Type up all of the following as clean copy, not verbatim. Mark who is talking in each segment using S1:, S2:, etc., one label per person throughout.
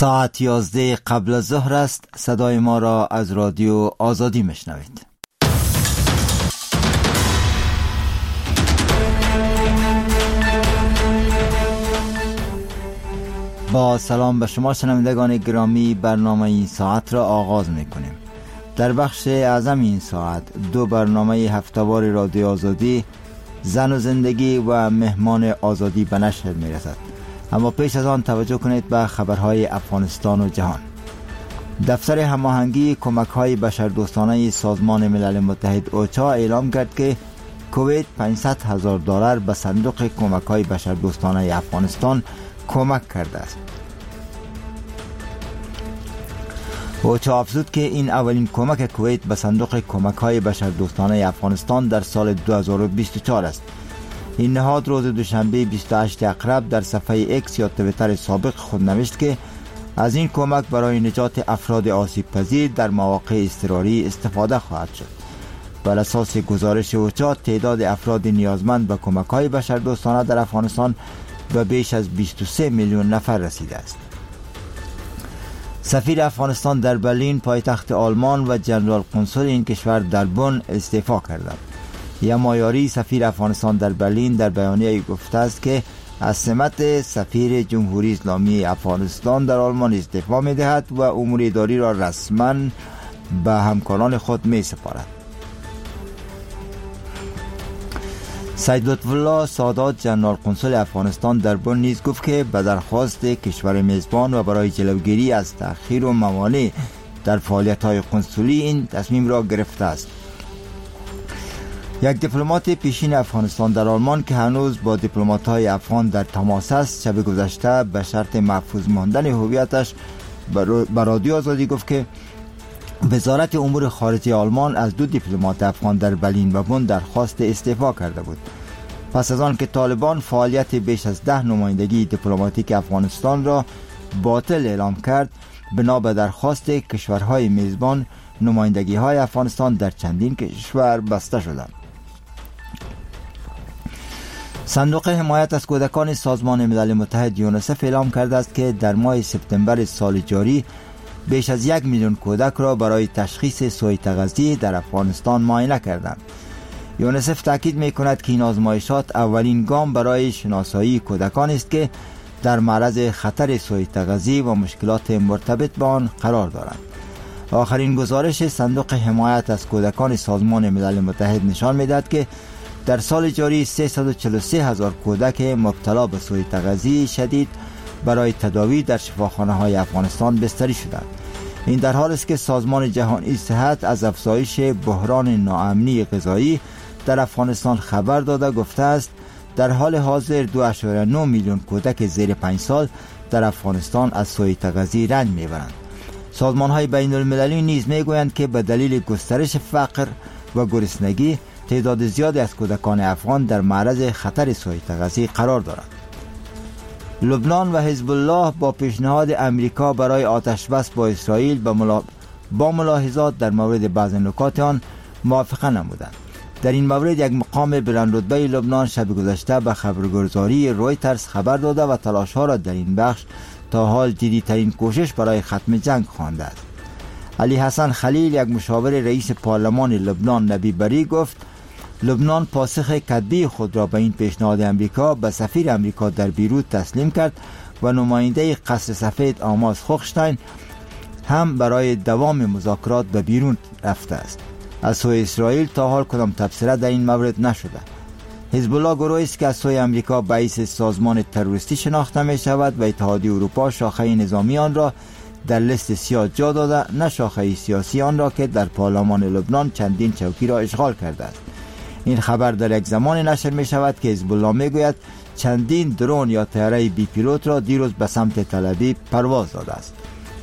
S1: ساعت 11 قبل از ظهر است. صدای ما را از رادیو آزادی میشنوید. با سلام به شما شنوندگان گرامی، برنامه این ساعت را آغاز میکنیم. در بخش اعظم این ساعت دو برنامه هفته‌وار رادیو آزادی، زن و زندگی و مهمان آزادی به نشر میرسد. اما پیش از آن توجه کنید به خبرهای افغانستان و جهان. دفتر هماهنگی کمک‌های بشردوستانه سازمان ملل متحد اوچا اعلام کرد که کویت $500,000 به صندوق کمک‌های بشردوستانه افغانستان کمک کرده است. اوچا افزود که این اولین کمک کویت به صندوق کمک‌های بشردوستانه افغانستان در سال 2024 است. این نهاد روز دوشنبه 28 اقرب در صفحه ایکس یا توییتر سابق خود نوشت که از این کمک برای نجات افراد آسیب پذیر در مواقع اضطراری استفاده خواهد شد. بر اساس گزارش اوچا تعداد افراد نیازمند به کمک‌های بشردوستانه در افغانستان به بیش از 23 میلیون نفر رسیده است. سفیر افغانستان در برلین پایتخت آلمان و جنرال قنسل این کشور در بن استعفا کردند. یمایاری سفیر افغانستان در برلین در بیانیه گفته است که از سمت سفیر جمهوری اسلامی افغانستان در آلمان استعفا می دهد و امور اداری را رسما به همکاران خود می سپارد. سید لطفالله سادات جنرال قنسل افغانستان در بن نیز گفت که به درخواست کشور میزبان و برای جلوگیری از تأخیر و موانع در فعالیت‌های قنسولی این تصمیم را گرفته است. یک دیپلمات پیشین افغانستان در آلمان که هنوز با دیپلمات‌های افغان در تماس است، شب گذشته به شرط محفوظ ماندن هویتش به رادیو آزادی گفت که وزارت امور خارجه آلمان از دو دیپلمات افغان در برلین و بن درخواست استعفا کرده بود. پس از آن که طالبان فعالیت بیش از 10 نمایندگی دیپلماتیک افغانستان را باطل اعلام کرد، بنا به درخواست کشورهای میزبان نمایندگی‌های افغانستان در چندین کشور بسته شدند. صندوق حمایت از کودکان سازمان ملل متحد یونیسف اعلام کرده است که در ماه سپتامبر سال جاری بیش از 1 میلیون کودک را برای تشخیص سوء تغذیه در افغانستان معاینه کردند. یونیسف تاکید می‌کند که این آزمایشات اولین گام برای شناسایی کودکان است که در معرض خطر سوء تغذیه و مشکلات مرتبط با آن قرار دارند. آخرین گزارش صندوق حمایت از کودکان سازمان ملل متحد نشان می‌دهد که در سال جاری 343,000 کودک مبتلا به سوء تغذیه شدید برای تداوی در شفاخانه‌های افغانستان بستری شدند. این در حالی است که سازمان جهانی صحت از افزایش بحران ناامنی غذایی در افغانستان خبر داده گفته است در حال حاضر 2.9 میلیون کودک زیر 5 سال در افغانستان از سوء تغذیه رنج میبرند. سازمان‌های بین‌المللی نیز میگویند که به دلیل گسترش فقر و گرسنگی تعداد زیادی از کودکان افغان در معرض خطر سوء تغذیه قرار دارند. لبنان و حزب الله با پیشنهاد امریکا برای آتش بس با اسرائیل با ملاحظات در مورد بعض نکات آن موافقه نمودند. در این مورد یک مقام بلند رتبه لبنان شب گذشته به خبرگزاری رویترز خبر داده و تلاش‌ها را در این بخش تا حال جدی‌ترین کوشش برای ختم جنگ خوانده است. علی حسن خلیل یک مشاور رئیس پارلمان لبنان نبی بری گفت لبنان پاسخ کتبی خود را به این پیشنهاد امریکا به سفیر امریکا در بیروت تسلیم کرد و نماینده قصر سفید آماس خوخشتاین هم برای دوام مذاکرات به بیرون رفته است. از سوی اسرائیل تا حال کدام تبصره در این مورد نشده. حزب الله گروهی است که از سوی امریکا به حیث سازمان تروریستی شناخته می شود و اتحادیه اروپا شاخه نظامی آن را در لیست سیاه جا داده، نه شاخه سیاسی آن را که در پارلمان لبنان چندین چوکی را اشغال کرده است. این خبر در یک زمان نشر می شود که حزب الله می گوید چندین درون یا طیاره بی پیلوت را دیروز به سمت تل ابیب پرواز داده است.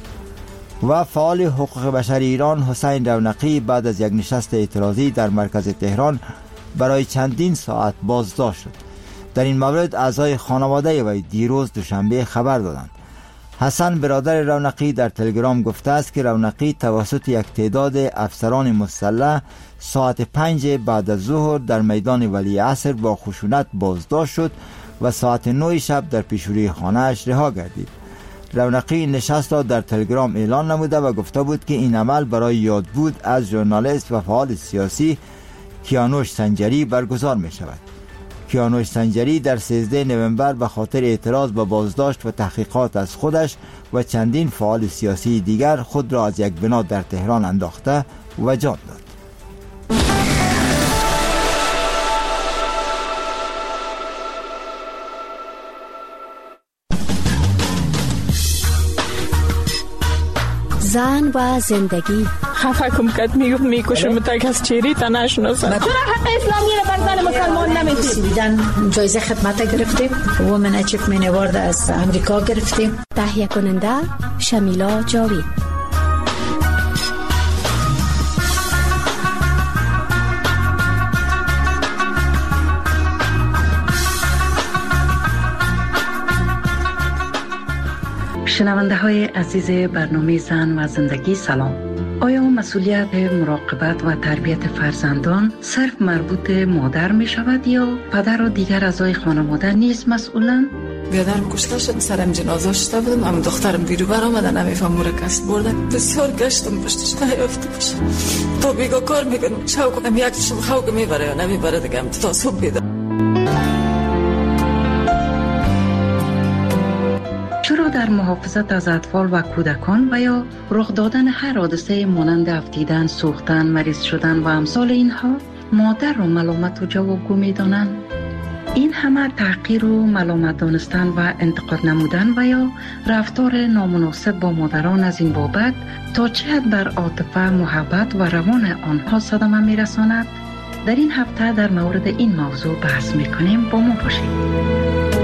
S1: و فعال حقوق بشر ایران حسین رونقی بعد از یک نشست اعتراضی در مرکز تهران برای چندین ساعت بازداشت شد. در این مورد اعضای خانواده وی دیروز دوشنبه خبر دادند. حسن برادر رونقی در تلگرام گفته است که رونقی توسط یک تعداد افسران مسلح ساعت 5 بعد از ظهر در میدان ولیعصر با خشونت بازداشت شد و ساعت 9 شب در پیشروی خانه‌اش رها گردید. رونقی نشست را در تلگرام اعلان نموده و گفته بود که این عمل برای یادبود از ژورنالیست و فعال سیاسی کیانوش سنجری برگزار می شود. کیانوش سنجری در 13 نوامبر به خاطر اعتراض به بازداشت و تحقیقات از خودش و چندین فعال سیاسی دیگر خود را از یک بنا در تهران انداخته و جان داد.
S2: زن و زندگی.
S3: خفه کم کد میکشم تا کس چیری تا نشناسم. چرا حق اسلامی را بر زن مسلمان نمیدید؟
S4: جایزه خدمت گرفتیم. وومن اچیومنت اوارد از امریکا گرفتیم.
S2: تهیه کننده شمیلا جاوید.
S5: شنونده های عزیز برنامه زن و زندگی سلام. آیا مسئولیت مراقبت و تربیت فرزندان صرف مربوط مادر می شود یا پدر و دیگر اعضای خانواده نیز مسئولند؟
S6: بیادرم کشته شد، سرم جنازه شده بودم، هم دخترم بیرو بر آمدن، نمیفهم مورا کست بردن. بسیار گشتم پشتش نیافته باشم. تو بیگا کار میکنم، شاو کنم یک چشم خواه میبره یا نمیبره دیگه، هم تا صبح بیدم.
S5: چرا در محافظت از اطفال و کودکان و یا رخ دادن هر حادثه مانند افتیدن، سوختن، مریض شدن و امثال اینها مادر را ملامت و جوابگو می‌دانند؟ این همه تحقیر و ملامت دانستن و انتقاد نمودن و یا رفتار نامناسب با مادران از این بابت تا چه حد بر عاطفه، محبت و روان آنها صدمه می‌رساند؟ در این هفته در مورد این موضوع بحث می‌کنیم. با ما باشید.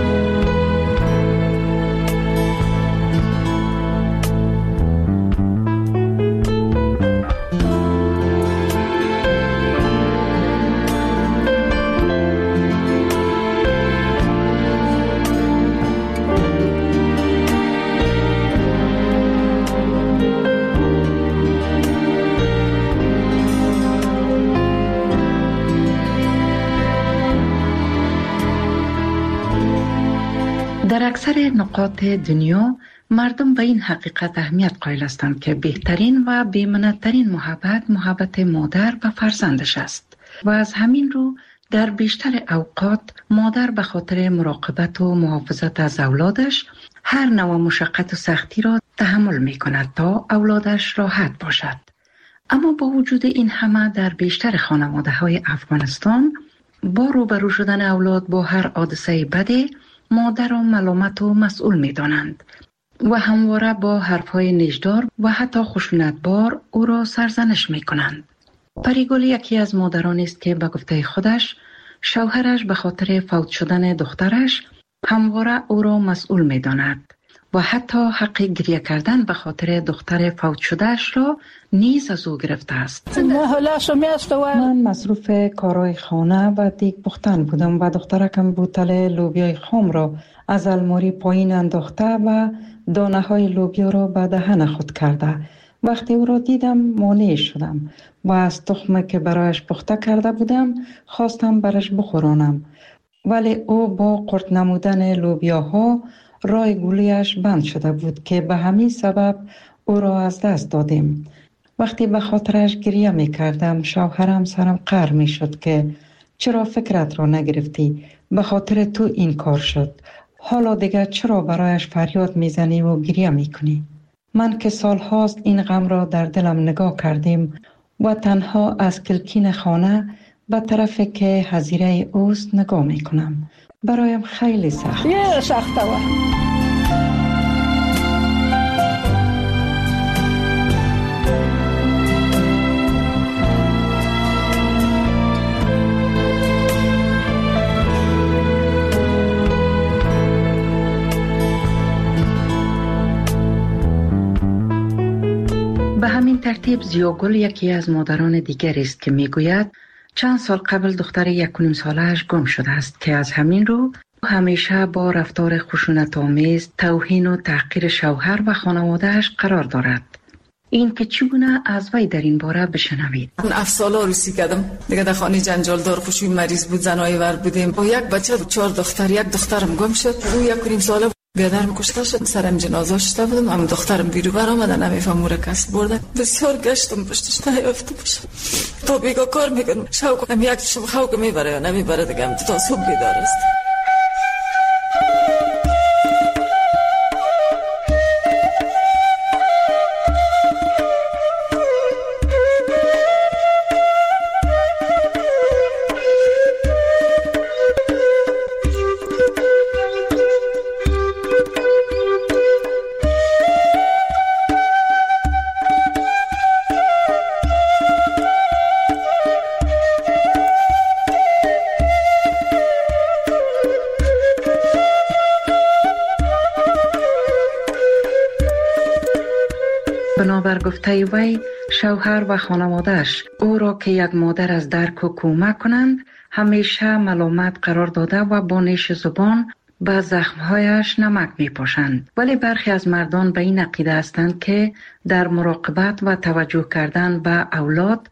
S5: در اکثر نقاط دنیا مردم به این حقیقت اهمیت قائل هستند که بهترین و بی‌منع‌ترین محبت مادر و فرزندش است و از همین رو در بیشتر اوقات مادر به خاطر مراقبت و محافظت از اولادش هر نوع مشقت و سختی را تحمل می کند تا اولادش راحت باشد. اما با وجود این همه در بیشتر خانواده های افغانستان با روبرو شدن اولاد با هر حادثه بدی مادر را ملامت و مسئول می دانند و همواره با حرفهای نیشدار و حتی خشونتبار او را سرزنش می کنند. پریگل یکی از مادران است که به گفته خودش شوهرش به خاطر فوت شدن دخترش همواره او را مسئول می داند و حتی حق گریه کردن به خاطر دختر فوت شدهش را نیز از او گرفته است. من مصروف کارهای خانه و دیگ پختن بودم و دخترکم بوتل لوبیای خام را از الماری پایین انداخته و دانه های لوبیا را به دهن خود کرده. وقتی او را دیدم مانع شدم و از تخم که برایش پخته کرده بودم خواستم برش بخورانم، ولی او با قرط نمودن لوبیاها رای گولیش بند شده بود که به همین سبب او را از دست دادیم. وقتی به خاطرش گریه می کردم شوهرم سرم قهر می شد که چرا فکرت را نگرفتی؟ به خاطر تو این کار شد. حالا دیگه چرا برایش فریاد می زنی و گریه می کنی؟ من که سال هاست این غم را در دلم نگاه کردیم و تنها از کلکین خانه به طرف که حظیره اوست نگاه می کنم. برایم خیلی سخت.
S3: سخته و
S5: به همین ترتیب زیاگل یکی از مادران دیگر است که میگوید چند سال قبل دختر 1.5 ساله‌اش گم شده است که از همین رو همیشه با رفتار خشونت‌آمیز، توهین و تحقیر شوهر و خانواده‌اش قرار دارد. این که چگونه از وی در این باره بشنوید.
S6: من 7 ساله عروسی کردم دیگه، در خانه جنجالدار خوشوی مریض بود، زنای ور بودیم با یک بچه 4 دختر، یک دخترم گم شد. او 1.5 ساله بیادرم کشته شد، سرم جنازه شده بودم، هم دخترم بیرو بر آمدن، نمیفهم مرکز بردن. بسیار گشتم پشتش نیافته باشم. تا بیگاه کار میکنم شوق هم یک چشم خوک میبره یا نمیبره دیگه، هم تا صبح بیدار است.
S5: بنابر گفته وی، شوهر و خانواده‌اش او را که یک مادر از درک و کمک کنند همیشه ملامت قرار داده و با نیش زبان به زخمهایش نمک می پاشند. ولی برخی از مردان به این عقیده هستند که در مراقبت و توجه کردن به اولاد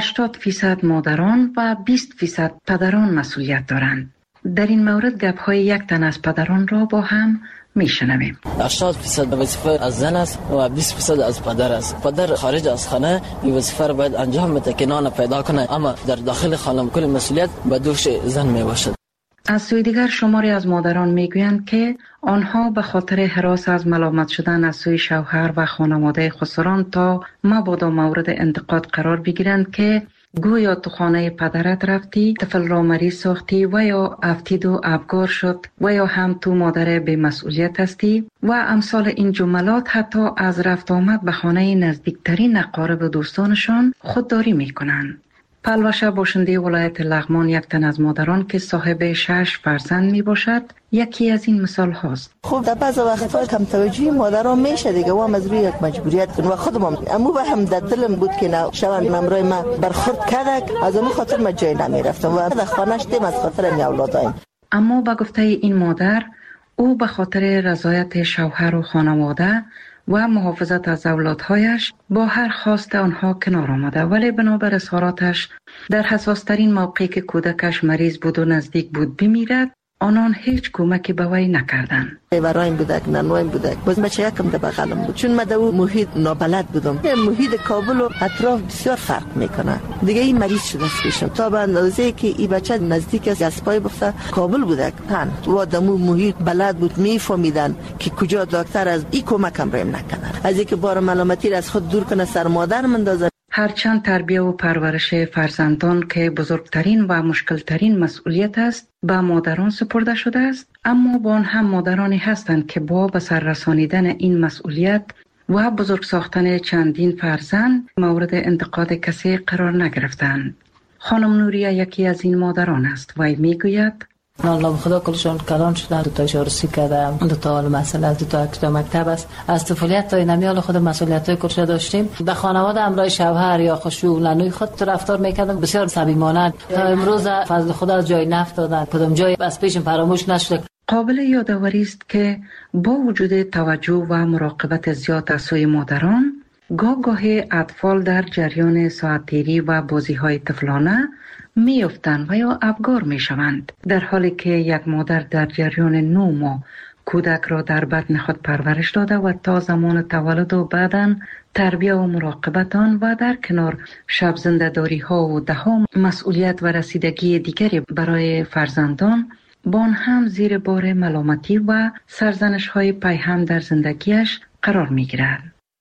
S5: 80% مادران و 20% پدران مسئولیت دارند. در این مورد گپ‌های یک تن از پدران را با هم میشنویم.
S7: 80% وظیفه از زن است و 20% از پدر است. پدر خارج از خانه این وظیفه را باید انجام بده که نان پیدا کنه، اما در داخل خانه کل مسئولیت به دوش زن می باشد.
S5: از سوی دیگر شماری از مادران میگویند که آنها به خاطر هراس از ملامت شدن از سوی شوهر و خانواده خسران تا مبادا مورد انتقاد قرار بگیرند که گویا تو خانه پدرت رفتی، طفل را مریض ساختی و یا افتید و ابگار شد و یا هم تو مادر به مسئولیت هستی و امثال این جملات حتی از رفت آمد به خانه نزدیکترین اقارب و دوستانشان خودداری می کنند. پلوشه باشنده ولایت لغمان یک تن از مادران که صاحب 6 فرزند می باشد یکی از این مثال هاست.
S8: خب در بعض وقتا کم توجهی مادران میشه دیگه و از روی یک مجبوریت کن و خودم امو به هم در دلم بود که نه شوان ممرای ما برخورد کردک از امو خاطر ما جای نمیرفتم و در خانهش دیم از خاطر می اولادایم.
S5: اما با گفته این مادر او به خاطر رضایت شوهر و خانواده و محافظت از اولادهایش با هر خواست آنها کنار آمده، ولی بنابر اظهاراتش در حساسترین موقعی که کودکش مریض بود و نزدیک بود بمیرد آنان هیچ کمکی به وی نکردند.
S8: برایم بودک نانوایم بودک باز بچه یکم در بغلم بود، چون من در محیط نابلد بودم. محیط کابل و اطراف بسیار فرق میکنه دیگه. این مریض شده پیشم تا به اندازه که این بچه نزدیک از گسپای بفته کابل بودک تن و دمو محیط بلد بود، میفهمیدن که کجا دکتر از این کمکم رایم نکردن، از اینکه بار ملامتی را از خود دور کنه سر مادر مندازه.
S5: هرچند تربیت و پرورش فرزندان که بزرگترین و مشکلترین مسئولیت است به مادران سپرده شده است، اما با آن هم مادرانی هستند که با به سر رسانیدن این مسئولیت و بزرگ ساختن چندین فرزند مورد انتقاد کسی قرار نگرفتند. خانم نوریه یکی از این مادران است و میگوید
S4: الله خدا کلشون کلان شدن، دو تا شورسی کردم، دو تا مسئله از دو تا مکتب است. از طفولیت تا نمیال خود مسئولیت‌های کلش داشتیم. به خانواده همراه شوهر یا خشوع لنوی خود رفتار میکردم، بسیار صمیمانه. تا امروز فضل خدا از جای نفتادن، کدام جای از پیشم فراموش نشد.
S5: قابل یادآوری است که با وجود توجه و مراقبت زیاد از سوی مادران، گاهی اطفال در جریان ساعت‌گیری و بازی‌های طفلانه میافتند و یا ابگار میشوند، در حالی که یک مادر در جریان 9 ماه کودک را در بطن خود پرورش داده و تا زمان تولد و بعداً تربیت و مراقبت آن و در کنار شب زنده‌داری ها و دهها مسئولیت و رسیدگی دیگری برای فرزندان با آن هم زیر بار ملامتی و سرزنش های پیهم در زندگیش قرار می گیرد.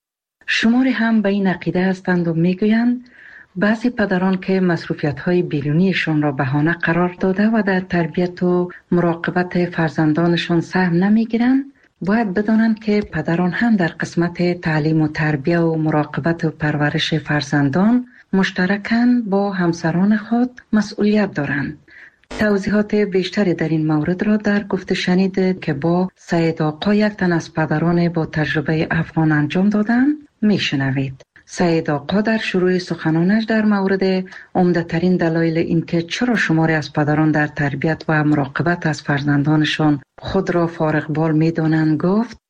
S5: شماری هم به این عقیده هستند و می گویند بعضی پدران که مصروفیت‌های بیرونیشان را بهانه قرار داده و در تربیت و مراقبت فرزندانشان سهم نمی‌گیرند، باید بدانند که پدران هم در قسمت تعلیم و تربیت و مراقبت و پرورش فرزندان مشترکاً با همسران خود مسئولیت دارند. توضیحات بیشتری در این مورد را در گفته شنید که با سید آقا یک تن از پدران با تجربه افغان انجام دادند میشنوید. سید آقا در شروع سخنانش در مورد عمده‌ترین دلایل اینکه چرا شماری از پدران در تربیت و مراقبت از فرزندانشان خود را فارغ بال می‌دانند گفت: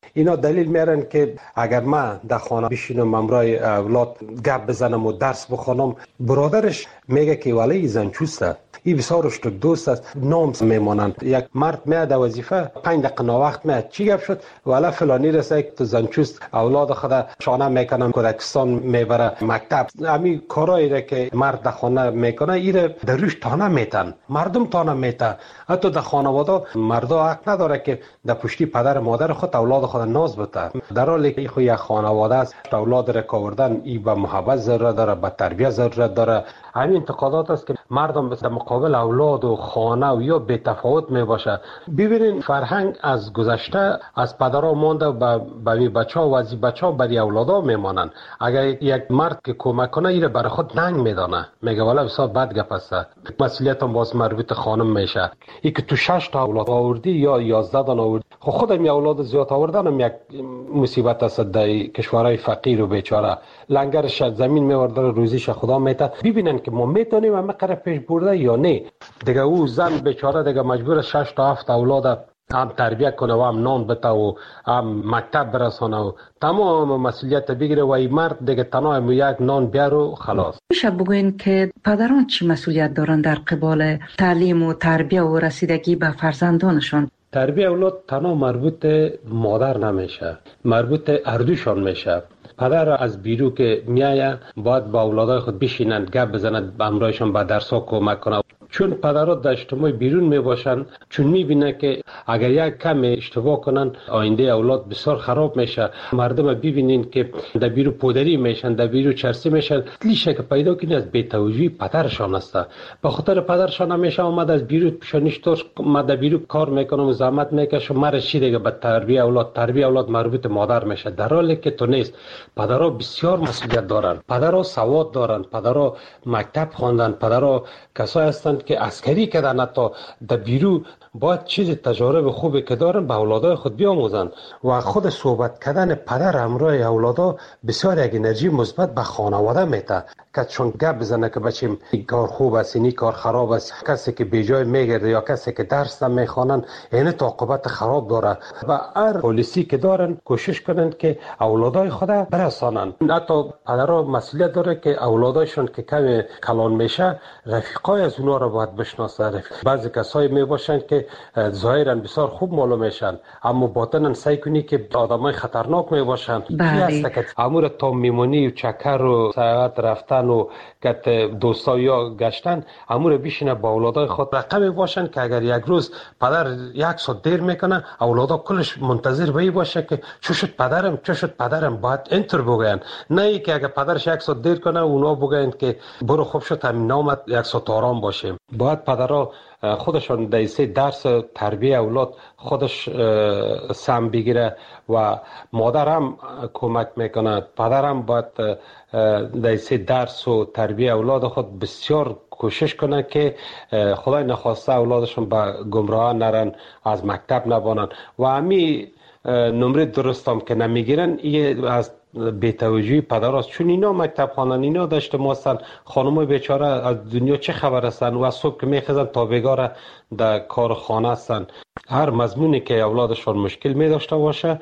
S9: اینا دلیل میارن که اگر من در خانه بشینم امرای اولاد گپ بزنم و درس بخونم، برادرش میگه که ولی زنچوسته، این بسیارش تو دوست است، نام میمانند. یک مرد میاد وظیفه 5 دقیقه ناوقت میاد چی گپ شد، ولی فلانی رسه که تو زنچوست اولاد خود شانه میکنن، کودکستان میبره مکتب. همین کارایی را که مرد در خانه میکنه ایره در روش تانه میتن، مردم تانه میتن. حتی در خانواده مردا حق نداره که در پشتی پدر مادر خود اولاد خود ناز بده، در حالی که خو یک خانواده است. اولاد را کاوردن ای به محبت ضرورت داره، به تربیت ضرورت داره. همین انتقادات است که مردم در مقابل اولاد و خانه و یا بی تفاوت می باشه. ببینین فرهنگ از گذشته از پدرها مونده و به بچه‌ها و از بچه‌ها برای اولادا میمانن. اگر یک مرد که کمک کنه ایره برای خود ننگ میدانه، میگه والا بسیار بد گپ است، مسئولیت هم باز مربوط خانم میشه. ای که تو 6 تا اولاد آوردی یا 11 تا آوردی، خودم می اولاد زیاد آوردن هم یک مصیبت است در کشورهای فقیر و بیچاره. لنگرش زمین میورده روزیش خدا میته. ببینن که ما میتونیم همه قره پیش برده یا نه. دیگه او زن بیچاره دیگه مجبور 6 تا 7 اولاد هم تربیت کنه و هم نان بده و هم مکتب برسانه و تمام مسئولیت بگیره و این مرد دیگه تنها یک نان بیاره و خلاص.
S5: میشه بگوین که پدران چی مسئولیت دارن در قبال تعلیم و تربیت و رسیدگی به فرزندانشون؟
S9: تربیت اولاد تنها مربوط مادر نمیشه، مربوط اردوشان میشه. پدر از بیرو که میایه باید با اولادای خود بشینند گپ بزنند، همراهشان به درس‌ها کمک کنه. چون پدرها در اجتماع بیرون می باشند، چون میبینه که اگر یک کم اشتباه کنن آینده اولاد بسیار خراب میشه. مردم ببینین که در بیرو پودری میشن، در بیرو چرسی میشن، لیشه که پیدا کنی از بی‌توجهی پدرشان است. به خاطر پدرشان همیشه اومد از بیرو پیشانیشتوش ما در بیرو کار میکنم و زحمت میکشم، مرا چی دیگه به تربیت اولاد مربوط مادر میشه، در حالی که تو نیست. پدرها بسیار مسئولیت دارن، پدرها سواد دارن، پدرها مکتب خواندن، پدرها کسایی هستند که عسکری کردن، حتی در بیرو باید چیز تجارب خوبی که دارن به اولادای خود بیاموزن. و خود صحبت کردن پدر همراه اولادا بسیار یک انرژی مثبت به خانواده میده، که چون گپ بزنه که بچیم این کار خوب است، این کار خراب است، کسی که بیجای میگرده یا کسی که درس نمیخوانن این عاقبت خراب داره. و هر پالیسی که دارن کوشش کنن که اولادای خود برسانن. حتی پدرها مسئولیت داره که اولادایشون که کم کلان میشه رفیقای از اونها رو باید بشناسه. بعضی کسایی می باشن که ظاهرا بسیار خوب معلوم میشن اما باطنا سعی کنی که آدمای خطرناک می باشن. امور تا میمونی و چکر و ساعت رفتن و کت دوستا یا گشتن امور بیشینه با اولادای خود رقمی باشن که اگر یک روز پدر یک ساعت دیر میکنه اولادا کلش منتظر بایی باشه که چه شد پدرم باید اینطور بگوین، نه ای که اگر پدرش یک ساعت دیر کنه اونا بگوین که برو خوب شد همین نامت یک ساعت آرام باشه. باید پدرها خودشان دیسه درس تربیت اولاد خودش سم بگیره و مادر هم کمک میکنه. پدر هم باید دیسه درس و تربیت اولاد خود بسیار کوشش کنه که خدای نخواسته اولادشون به گمراه نرن، از مکتب نبانن. و همین نمره درست هم که نمیگیرن این از بی‌توجهی پدراست، چون اینا مکتب خوانن، اینا داشته ماستن، خانمای بیچاره از دنیا چه خبر هستن و از صبح که میخزن تا بیگاره در کار خانه هستن. هر مضمونی که اولادشان مشکل می داشته باشه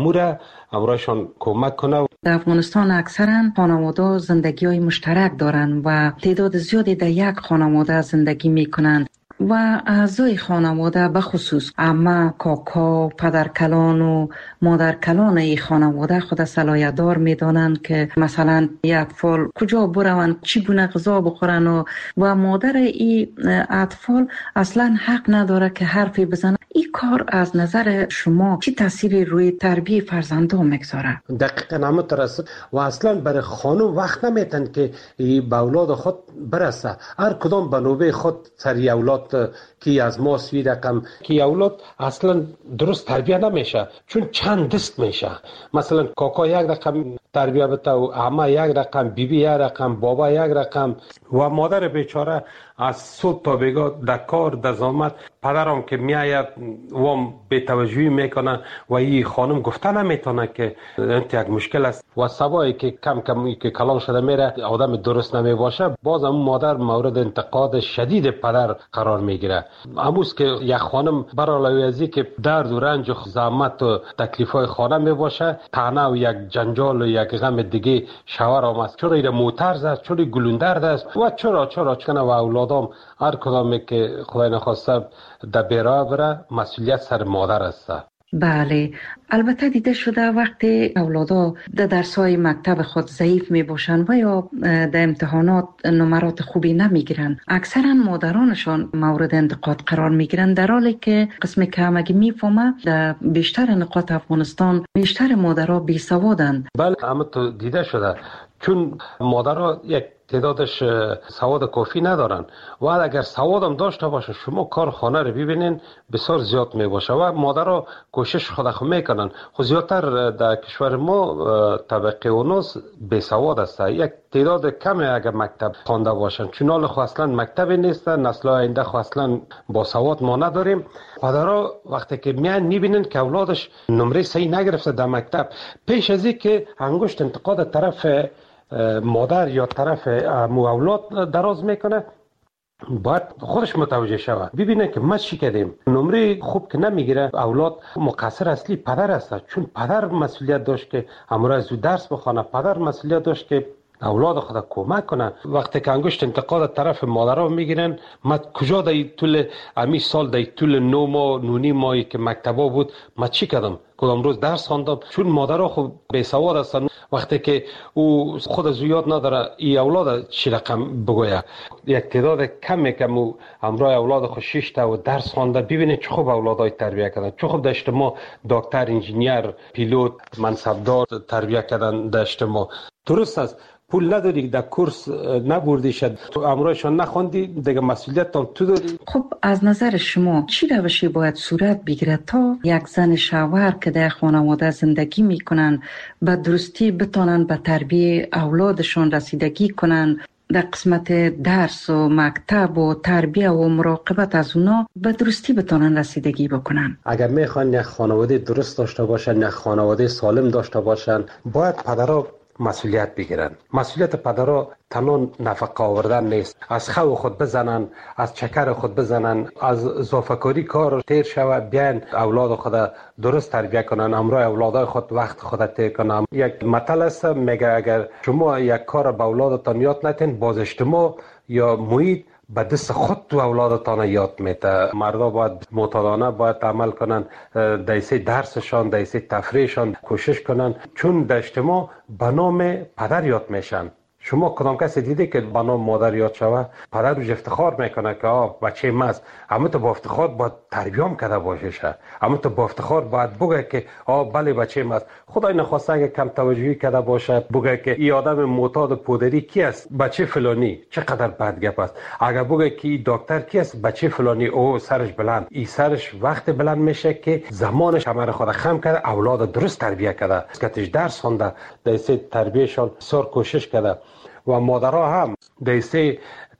S9: امورشان کمک کنه.
S5: در افغانستان اکثرا خانواده زندگی های مشترک دارن و تعداد زیادی در یک خانواده زندگی میکنن و اعضای خانواده به خصوص عمه، کاکا، پدرکلان و مادرکلان این خانواده خود صلاحیت دار میدانند که مثلا یک اطفال کجا بروند، چی گونه غذا بخورن و مادر این اطفال اصلا حق نداره که حرفی بزنه. این کار از نظر شما چی تاثیری روی تربیت فرزندان میگذاره؟
S9: دقیقاً همونطور و اصلا برای خانم وقت نمیتن که به اولاد خود برسه. هر کدام به نوبه خود سری اولاد کی از ما سوی رقم کی اولاد اصلا درست تربیت نمیشه، چون چند دست میشه. مثلا کاکا یک رقم تربیه بده و اما یک رقم، بیبی یک رقم، بابا یک رقم و مادر بیچاره از صبح تا بیگاه در کار در زحمت. پدرم که میآید وام بی توجهی میکنه و این خانم گفته نمیتونه که انت یک مشکل است و سبایی که کم کم که کلان شده میره آدم درست نمی باشه، باز هم مادر مورد انتقاد شدید پدر قرار میگیره. امروز که یک خانم برای ازی که درد و رنج و زحمت و تکلیف های خانه می باشه، طعنه و یک جنجال و یک غم دیگه شوهر هم است، چرا ایره موتر است، چرا گلوندرد است و چرا کنه و اولادام هر کدامی که خدای نخواسته در بیراه بره مسئولیت سر مادر است.
S5: بله، البته دیده شده وقتی اولادا در درس‌های مکتب خود ضعیف می باشند و یا در امتحانات نمرات خوبی نمی گیرند، اکثرا مادرانشان مورد انتقاد قرار می گیرند، در حالی که قسم که همگی می فهمه در بیشتر نقاط افغانستان بیشتر مادرها بی سوادند.
S9: بله، اما تو دیده شده چون مادرها یک تعدادش سواد کافی ندارن و اگر سواد هم داشته باشه شما کار خانه رو ببینین بسیار زیاد می باشه و مادرها کوشش خود میکنن. خود زیادتر در کشور ما طبقه اونوس بی سواد است، یک تعداد کمی اگر مکتب خوانده باشن، چون حال خو اصلا مکتبی نیستن، نسل آینده خو اصلا با سواد ما نداریم. پدرها وقتی که میان میبینن که اولادش نمره صحیح نگرفته در مکتب، پیش از اینکه انگشت انتقاد طرف مادر یا طرف اولاد دراز میکنه، باید خودش متوجه شود، ببینه که ما چی کردیم. نمره خوب که نمیگیره اولاد، مقصر اصلی پدر است، چون پدر مسئولیت داشت که امروز درس بخونه، پدر مسئولیت داشت که اولاد خود کمک کنه. وقتی که انگشت انتقاد طرف مادرها میگیرن، ما کجا در طول امی سال در طول 9 ماه 9 ماهی که مکتبا بود ما چی کردم؟ کدام روز درس خواندم؟ چون مادرها خود بی سواد هستن. وقتی که او خود از یاد نداره ای اولاد چی رقم بگویه، یک تعداد کمی که همراه اولاد خود 6 تا و درس خوانده، ببینید چه خوب اولادای تربیت کردن، چه خوب در اجتماع دکتر، انجینیر، پیلوت، منصبدار تربیت کردن در اجتماع. درست است، پول نداری در کورس نبردی شد، تو امرایشان نخوندی، دیگه مسئولیت هم تو داری.
S5: خب از نظر شما چی روشی باید صورت بگیرد تا یک زن شوهر که در خانواده زندگی میکنن به درستی بتانن به تربیه اولادشان رسیدگی کنن، در قسمت درس و مکتب و تربیه و مراقبت از اونا به درستی بتانن رسیدگی بکنن؟
S9: اگر میخوان یک خانواده درست داشته باشن، یک خانواده سالم داشته باشن، باید پدرها مسئولیت بگیرن. مسئولیت پدرها تنها نفقه آوردن نیست، از خو خود بزنن، از چکر خود بزنن، از اضافه‌کاری کار تیر شوه، بیان اولاد خود درست تربیت کنن، امرای اولادای خود وقت خود تیر کنن. یک مثل است میگه اگر شما یک کار به اولادتان یاد نتین، باز اجتماع یا محیط به دست خود تو اولادتان یاد میده. مردا باید معتادانه باید عمل کنن، دیسه درسشان، دیسه تفریحشان کوشش کنن، چون در اجتماع به نام پدر یاد میشن. شما کدام کسی دیده که به نام مادر یاد شوه؟ پدر روش افتخار میکنه که بچه ماست، اما تو با افتخار باید تربیام کرده باشه، اما تو با افتخار باید بگه که بله بچه ماست. خدای نخواسته اگه کم توجهی کرده باشه بگه که این آدم معتاد پودری کی است؟ بچه فلانی. چقدر بد گپ است. اگه بگه که این دکتر کی است؟ بچه فلانی. او سرش بلند. این سرش وقت بلند میشه که زمانش کمر خود خم کرده، اولاد درست تربیت کرده، اسکتش درس خونده، دیسه تربیتشان بسیار کوشش کرده. و مادرها هم دیسه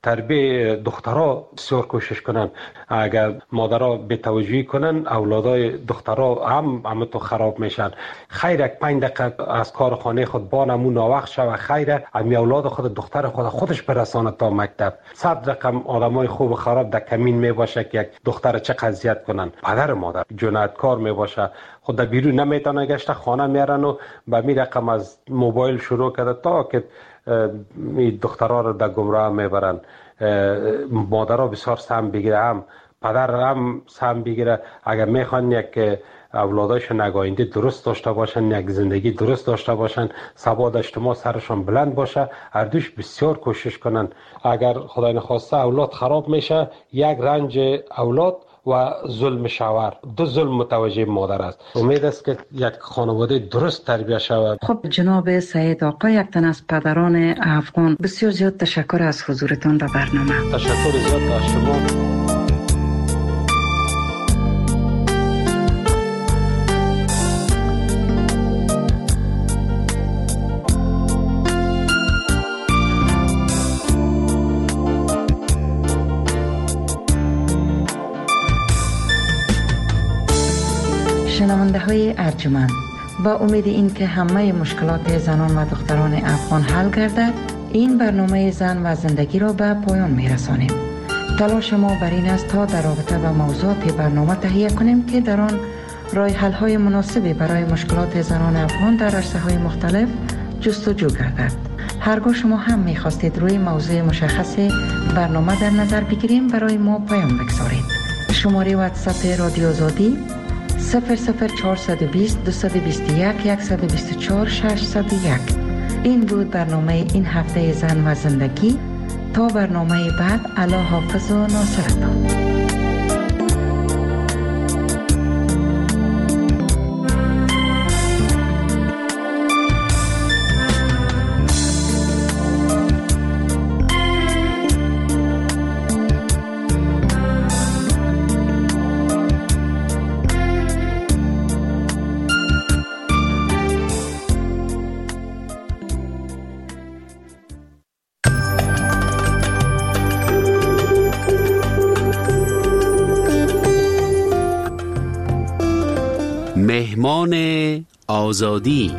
S9: تربیه دخترها بسیار کوشش کنن. اگر مادرها به توجهی کنن، اولادای دخترها هم تو خراب میشن. خیر یک 5 دقیقه از کار خانه خود با نمون ناوقت شوه، خیره امی اولاد خود دختر خودش برسانه تا مکتب. 100 رقم آدمای خوب و خراب در کمین میباشه که یک دختر چه قضیت کنن. پدر مادر جنایتکار میباشه، خود در بیرون نمیتونه گشته، خانه میارن و به می رقم از موبایل شروع کرده تا که دخترها رو در گمراه میبرن. مادرها بسیار سهم بگیره، هم پدر هم سهم بگیره. اگر میخوان یک اولادایشون آینده درست داشته باشن، یک زندگی درست داشته باشن، سواد اجتماع سرشون بلند باشه، هر دوش بسیار کوشش کنن. اگر خدای نخواسته اولاد خراب میشه، یک رنج اولاد و ظلم شوهر، دو ظلم متوجه مادر است. امید است که یک خانواده درست تربیت شود.
S5: خب جناب سعید آقا، یک تن از پدران افغان، بسیار زیاد تشکر از حضورتان به برنامه.
S9: تشکر زیاد از شما.
S5: شنونده های ارجمند، با امید این که همه مشکلات زنان و دختران افغان حل گردد، این برنامه زن و زندگی را به پایان می رسانیم. تلاش ما بر این است تا در رابطه با موضوعات برنامه تهیه کنیم که در آن راه حل های مناسبی برای مشکلات زنان افغان در عرصه‌های مختلف جستجو گردد. هرگاه شما هم می خواستید روی موضوع مشخص برنامه در نظر بگیریم، برای ما پیام بگذارید. شماره واتساپ رادیو آزادی 00420 221 124 601. این بود برنامه این هفته زن و زندگی. تا برنامه بعد، الله حافظ و ناصرتان.
S10: مهمان آزادی.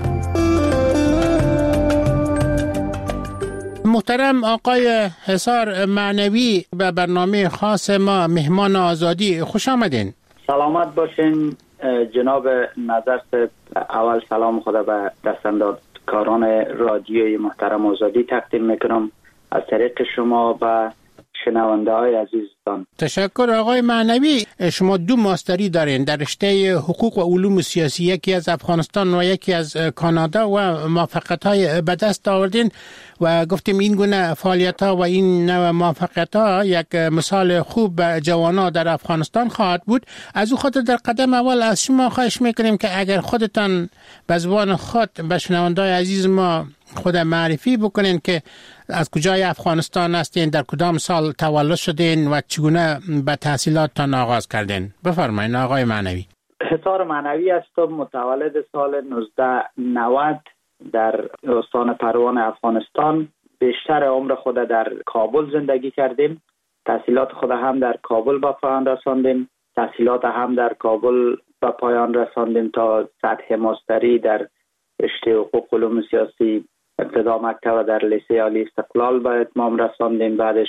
S10: محترم آقای حصار معنوی، به برنامه خاص ما مهمان آزادی خوش آمدین.
S11: سلامت باشین جناب نظر صاحب. اول سلام خدا به دستاندرکاران رادیوی محترم آزادی تقدیم میکنم از طریق شما و شنونده های عزیزتان.
S10: تشکر آقای معنوی. شما 2 ماستری دارین در رشته حقوق و علوم سیاسی، یکی از افغانستان و یکی از کانادا، و موفقیت های به دست آوردین و گفتیم این گونه فعالیت ها و این نوع موفقیت ها یک مثال خوب به جوانان در افغانستان خواهد بود. از او خاطر در قدم اول از شما خواهش میکنیم که اگر خودتان به زبان خود به شنونده های عزیز ما خود معرفی بکنین که از کجای افغانستان هستین، در کدام سال تولد شدین و چگونه به تحصیلاتتان آغاز کردین. بفرمایید آقای معنوی.
S11: حصار معنوی هستم، متولد سال 1990 در استان پروان افغانستان. بیشتر عمر خود در کابل زندگی کردیم. تحصیلات خود هم در کابل به پایان رساندیم. تحصیلات هم در کابل به پایان رساندیم تا سطح ماستری در رشته حقوق علوم سیاسی. ابتدا مکتب در لیسه عالی استقلال به اتمام رساندیم. بعدش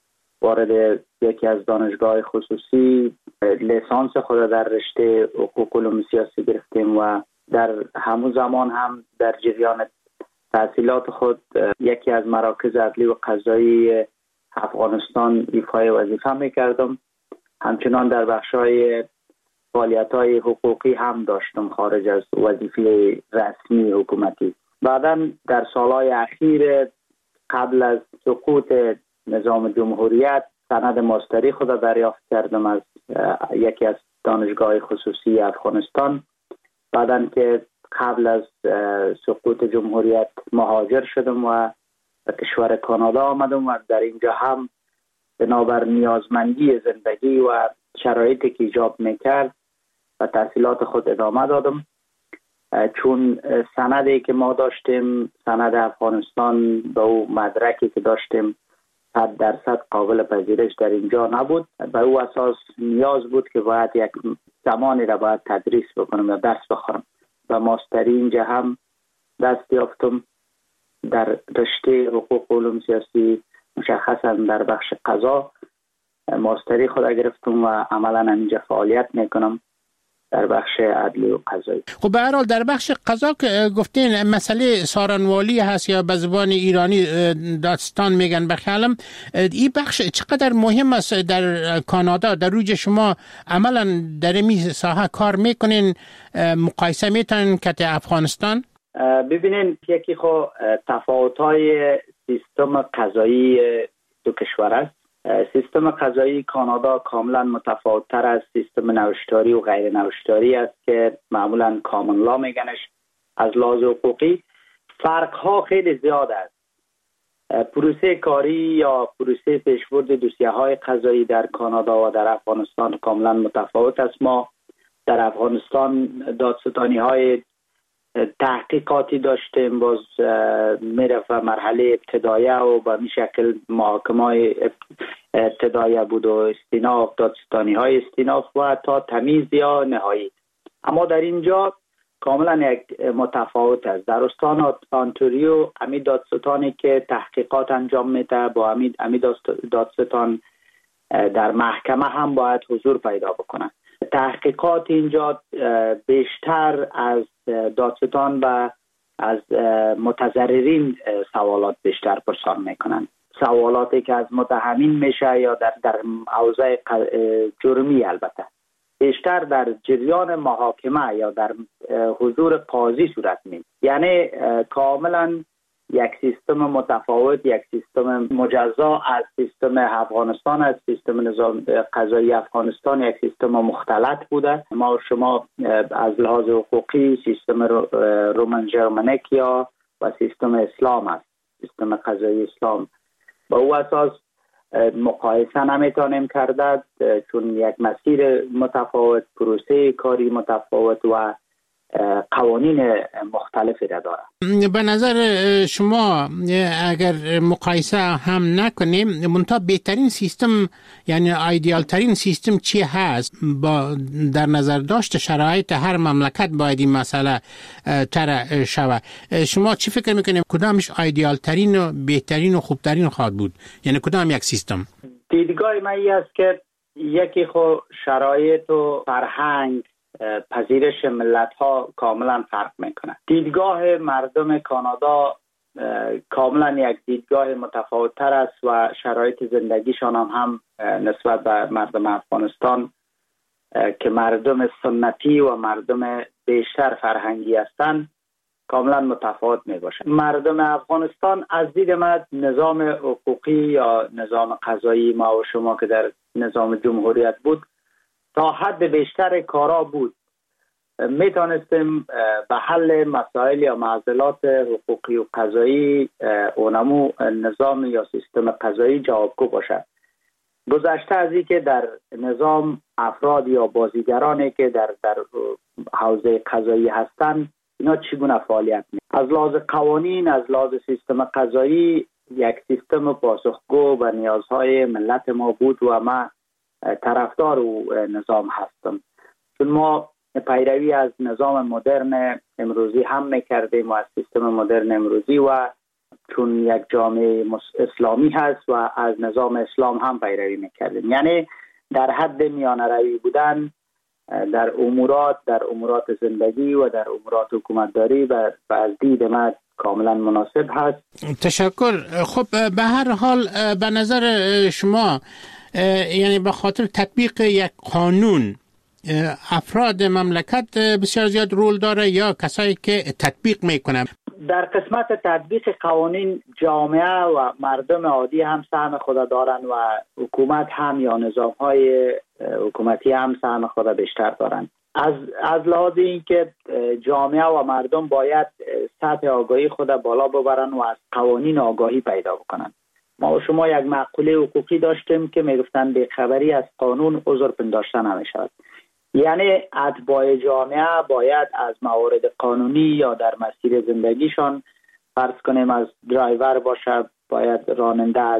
S11: وارد یکی از دانشگاه خصوصی لیسانس خود در رشته حقوق علوم سیاسی گرفتیم و در همون زمان هم در جریان تحصیلات خود یکی از مراکز عدلی و قضایی افغانستان ایفای وظیفه میکردم. همچنان در بخش‌های فعالیت‌های حقوقی هم داشتم خارج از وظیفه رسمی حکومتی. بعداً در سالهای اخیر قبل از سقوط نظام جمهوریت سند ماستری خود دریافت کردم از یکی از دانشگاه خصوصی افغانستان. بعداً که قبل از سقوط جمهوریت مهاجر شدم و به کشور کانادا آمدم و در اینجا هم بنابر نیازمندی زندگی و شرایطی که ایجاب میکرد و تحصیلات خود ادامه دادم. چون سندی که ما داشتیم، سند افغانستان به او مدرکی که داشتیم 100% قابل پذیرش در اینجا نبود. به او اساس نیاز بود که باید یک زمانی را باید تدریس بکنم یا درس بخونم. و ماستری اینجا هم دست یافتم در رشته حقوق علوم سیاسی، مشخصا در بخش قضا ماستری خود گرفتم و عملا اینجا فعالیت میکنم در بخش عدلی و قضایی.
S10: خب به هر حال در بخش قضا که گفتین مسئله سارنوالی هست یا به زبان ایرانی دادستان میگن بخیالم، این بخش چقدر مهم است در کانادا؟ در روی شما عملا در این ساحه کار میکنین، مقایسه میتونین که افغانستان؟
S11: ببینین یکی خو تفاوت‌های سیستم قضایی دو کشور است. سیستم قضایی کانادا کاملا متفاوت‌تر از سیستم نوشتاری و غیر نوشتاری است که معمولا کامن لا میگنش. از لحاظ حقوقی فرق‌ها خیلی زیاد است. پروسه کاری یا پروسه پیشبرد دوسیه‌های قضایی در کانادا و در افغانستان کاملا متفاوت است. ما در افغانستان دادستانی‌های تحقیقاتی داشتیم، باز میرفت مرحله ابتدایه و به این شکل محاکمه ابتدایه بود و استیناف، دادستانی های استیناف و تا تمیز یا نهایی. اما در اینجا کاملا یک متفاوت است. در استان آنتاریو امی دادستانی که تحقیقات انجام میده با امی دادستان در محکمه هم باید حضور پیدا بکنه. تحقیقات اینجا بیشتر از دادستان و از متضررین سوالات بیشتر پرسان میکنن، سوالاتی که از متهمین میشه یا در حوزه جرمی البته بیشتر در جریان محاکمه یا در حضور قاضی صورت میگیره. یعنی کاملا یک سیستم متفاوت، یک سیستم مجزا از سیستم افغانستان، از سیستم نظام قضایی افغانستان یک سیستم مختلط بوده. ما و شما از لحاظ حقوقی سیستم رومن ژرمنیک یا و سیستم اسلام است، سیستم قضایی اسلام. با او اساس مقایسه نمیتونیم کرده چون یک مسیر متفاوت، پروسه کاری متفاوت و قوانین مختلفی را داره.
S10: به نظر شما اگر مقایسه هم نکنیم منتها بهترین سیستم یعنی ایدئال ترین سیستم چی هست؟ با در نظر داشت شرایط هر مملکت باید این مسئله طرح شود. شما چی فکر میکنیم کدامش ایدئال ترین و بهترین و خوبترین خواهد بود؟ یعنی کدام یک سیستم؟
S11: دیدگاه من این است که یکی خو شرایط و فرهنگ پذیرش ملت ها کاملا فرق میکنه. دیدگاه مردم کانادا کاملا یک دیدگاه متفاوت تر است و شرایط زندگیشان هم نسبت به مردم افغانستان که مردم سنتی و مردم بیشتر فرهنگی هستند کاملا متفاوت می باشه. مردم افغانستان از دید من نظام حقوقی یا نظام قضایی ما و شما که در نظام جمهوریت بود تا حد بیشتر کارا بود، میتونستیم به حل مسائل یا معضلات حقوقی و قضایی اونمو نظام یا سیستم قضایی جوابگو باشه. گذشته از این که در نظام افراد یا بازیگرانی که در حوزه قضایی هستند اینا چگونه فعالیت می‌کنند. از لحاظ قوانین، از لحاظ سیستم قضایی یک سیستم پاسخگو به نیازهای ملت ما بود و ما طرفدار او نظام هستم، چون ما پیروی از نظام مدرن امروزی هم میکردیم و از سیستم مدرن امروزی و چون یک جامعه اسلامی هست و از نظام اسلام هم پیروی میکردیم. یعنی در حد میانه روی بودن در امورات زندگی و در امورات حکومتداری و از دید من کاملا مناسب هست.
S10: تشکر. خب به هر حال به نظر شما یعنی به خاطر تطبیق یک قانون افراد مملکت بسیار زیاد رول داره یا کسایی که تطبیق میکنن؟
S11: در قسمت تطبیق قوانین جامعه و مردم عادی هم سهم خود دارن و حکومت هم یا نظامهای حکومتی هم سهم خود بیشتر دارن. از لحاظ این که جامعه و مردم باید سطح آگاهی خود بالا ببرن و از قوانین آگاهی پیدا بکنن. ما و شما یک مقوله حقوقی داشتیم که میگفتن بی‌خبری از قانون عذر پنداشته نمیشود. یعنی اتباع جامعه باید از موارد قانونی یا در مسیر زندگیشان فرض کنیم از درایور باشه، باید راننده از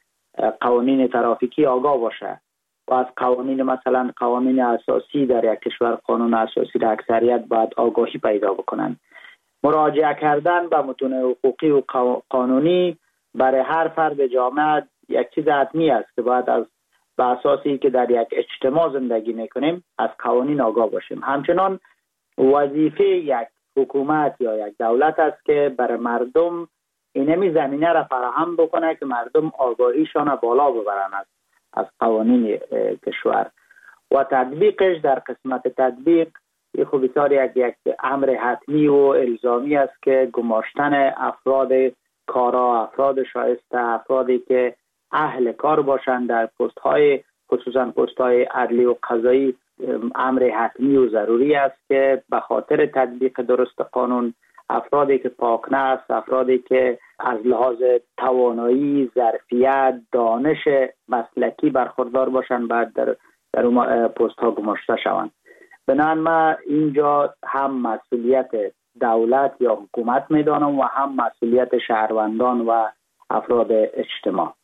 S11: قوانین ترافیکی آگاه باشه و از قوانین مثلا قوانین اساسی در یک کشور قانون اساسی در اکثریت باید آگاهی پیدا بکنن. مراجعه کردن به متون حقوقی و قانونی برای هر فرد جامعه یک چیز حتمی است که باید از به اساسی که در یک اجتماع زندگی میکنیم از قوانین آگاه باشیم. همچنان وظیفه یک حکومت یا یک دولت است که برای مردم اینمی زمینه را فراهم بکنه که مردم آگاهیشان بالا ببرن از قوانین کشور و تطبیقش در قسمت تطبیق خب بسیار یک امر حتمی و الزامی است که گماشتن افراد کارا، افراد شایسته، افرادی که اهل کار باشند در پست‌های خصوصا پست‌های عدلی و قضایی امر حتمی و ضروری است که به خاطر تطبیق درست قانون افرادی که پاکنفس، افرادی که از لحاظ توانایی، ظرفیت، دانش مسلکی برخوردار باشند بعد در اون پست‌ها گماشته شوند. بنابراین ما اینجا هم مسئولیت دولت یا حکومت میدانم و هم مسئولیت شهروندان و افراد اجتماع.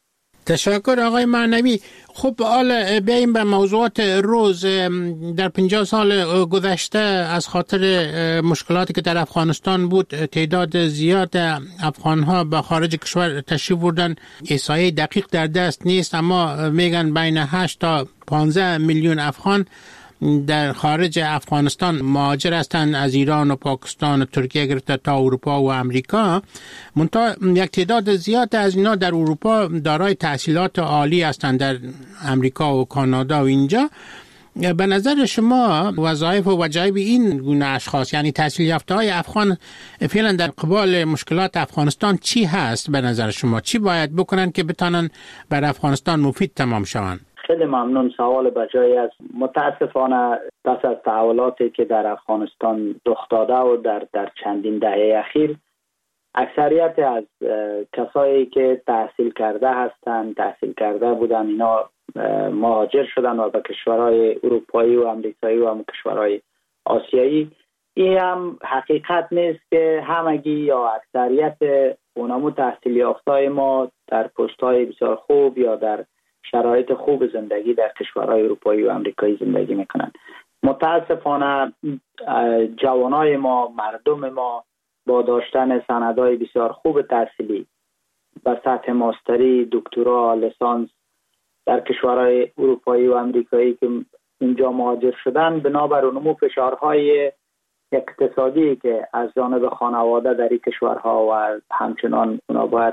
S10: تشکر آقای معنوی. خب حالا بیاییم به موضوعات روز. در 50 سال گذشته از خاطر مشکلاتی که در افغانستان بود تعداد زیاد افغانها به خارج کشور تشریف بردن. احصایه دقیق در دست نیست اما میگن بین 8 تا 15 میلیون افغان در خارج افغانستان مهاجر هستند، از ایران و پاکستان و ترکیه گرفته تا اروپا و امریکا. منتها یک تعداد زیاد از اینا در اروپا دارای تحصیلات عالی هستند، در امریکا و کانادا و اینجا. به نظر شما وظایف و وجایب این گونه اشخاص، یعنی تحصیل یافته های افغان، فعلا در قبال مشکلات افغانستان چی هست؟ به نظر شما چی باید بکنن که بتانن بر افغانستان مفید تمام شوند؟
S11: خیلی ممنون، سوال بجای است. متاسفانه پس از تحولاتی که در افغانستان رخ داده و در چندین دهه اخیر، اکثریت از کسایی که تحصیل کرده بودن اینا مهاجر شدن و به کشورهای اروپایی و امریکایی و هم کشورهای آسیایی. این هم حقیقت نیست که همگی یا اکثریت اونمو تحصیل یافته‌های ما در پست‌های بسیار خوب یا در شرایط خوب زندگی در کشورهای اروپایی و امریکایی زندگی میکنن. متاسفانه جوانای ما، مردم ما با داشتن سندهای بسیار خوب تحصیلی به سطح ماستری، دکترا، لیسانس در کشورهای اروپایی و امریکایی که اینجا مهاجر شدن، بنابر نمو فشارهای اقتصادی که از جانب خانواده در این کشورها و همچنان اونا باید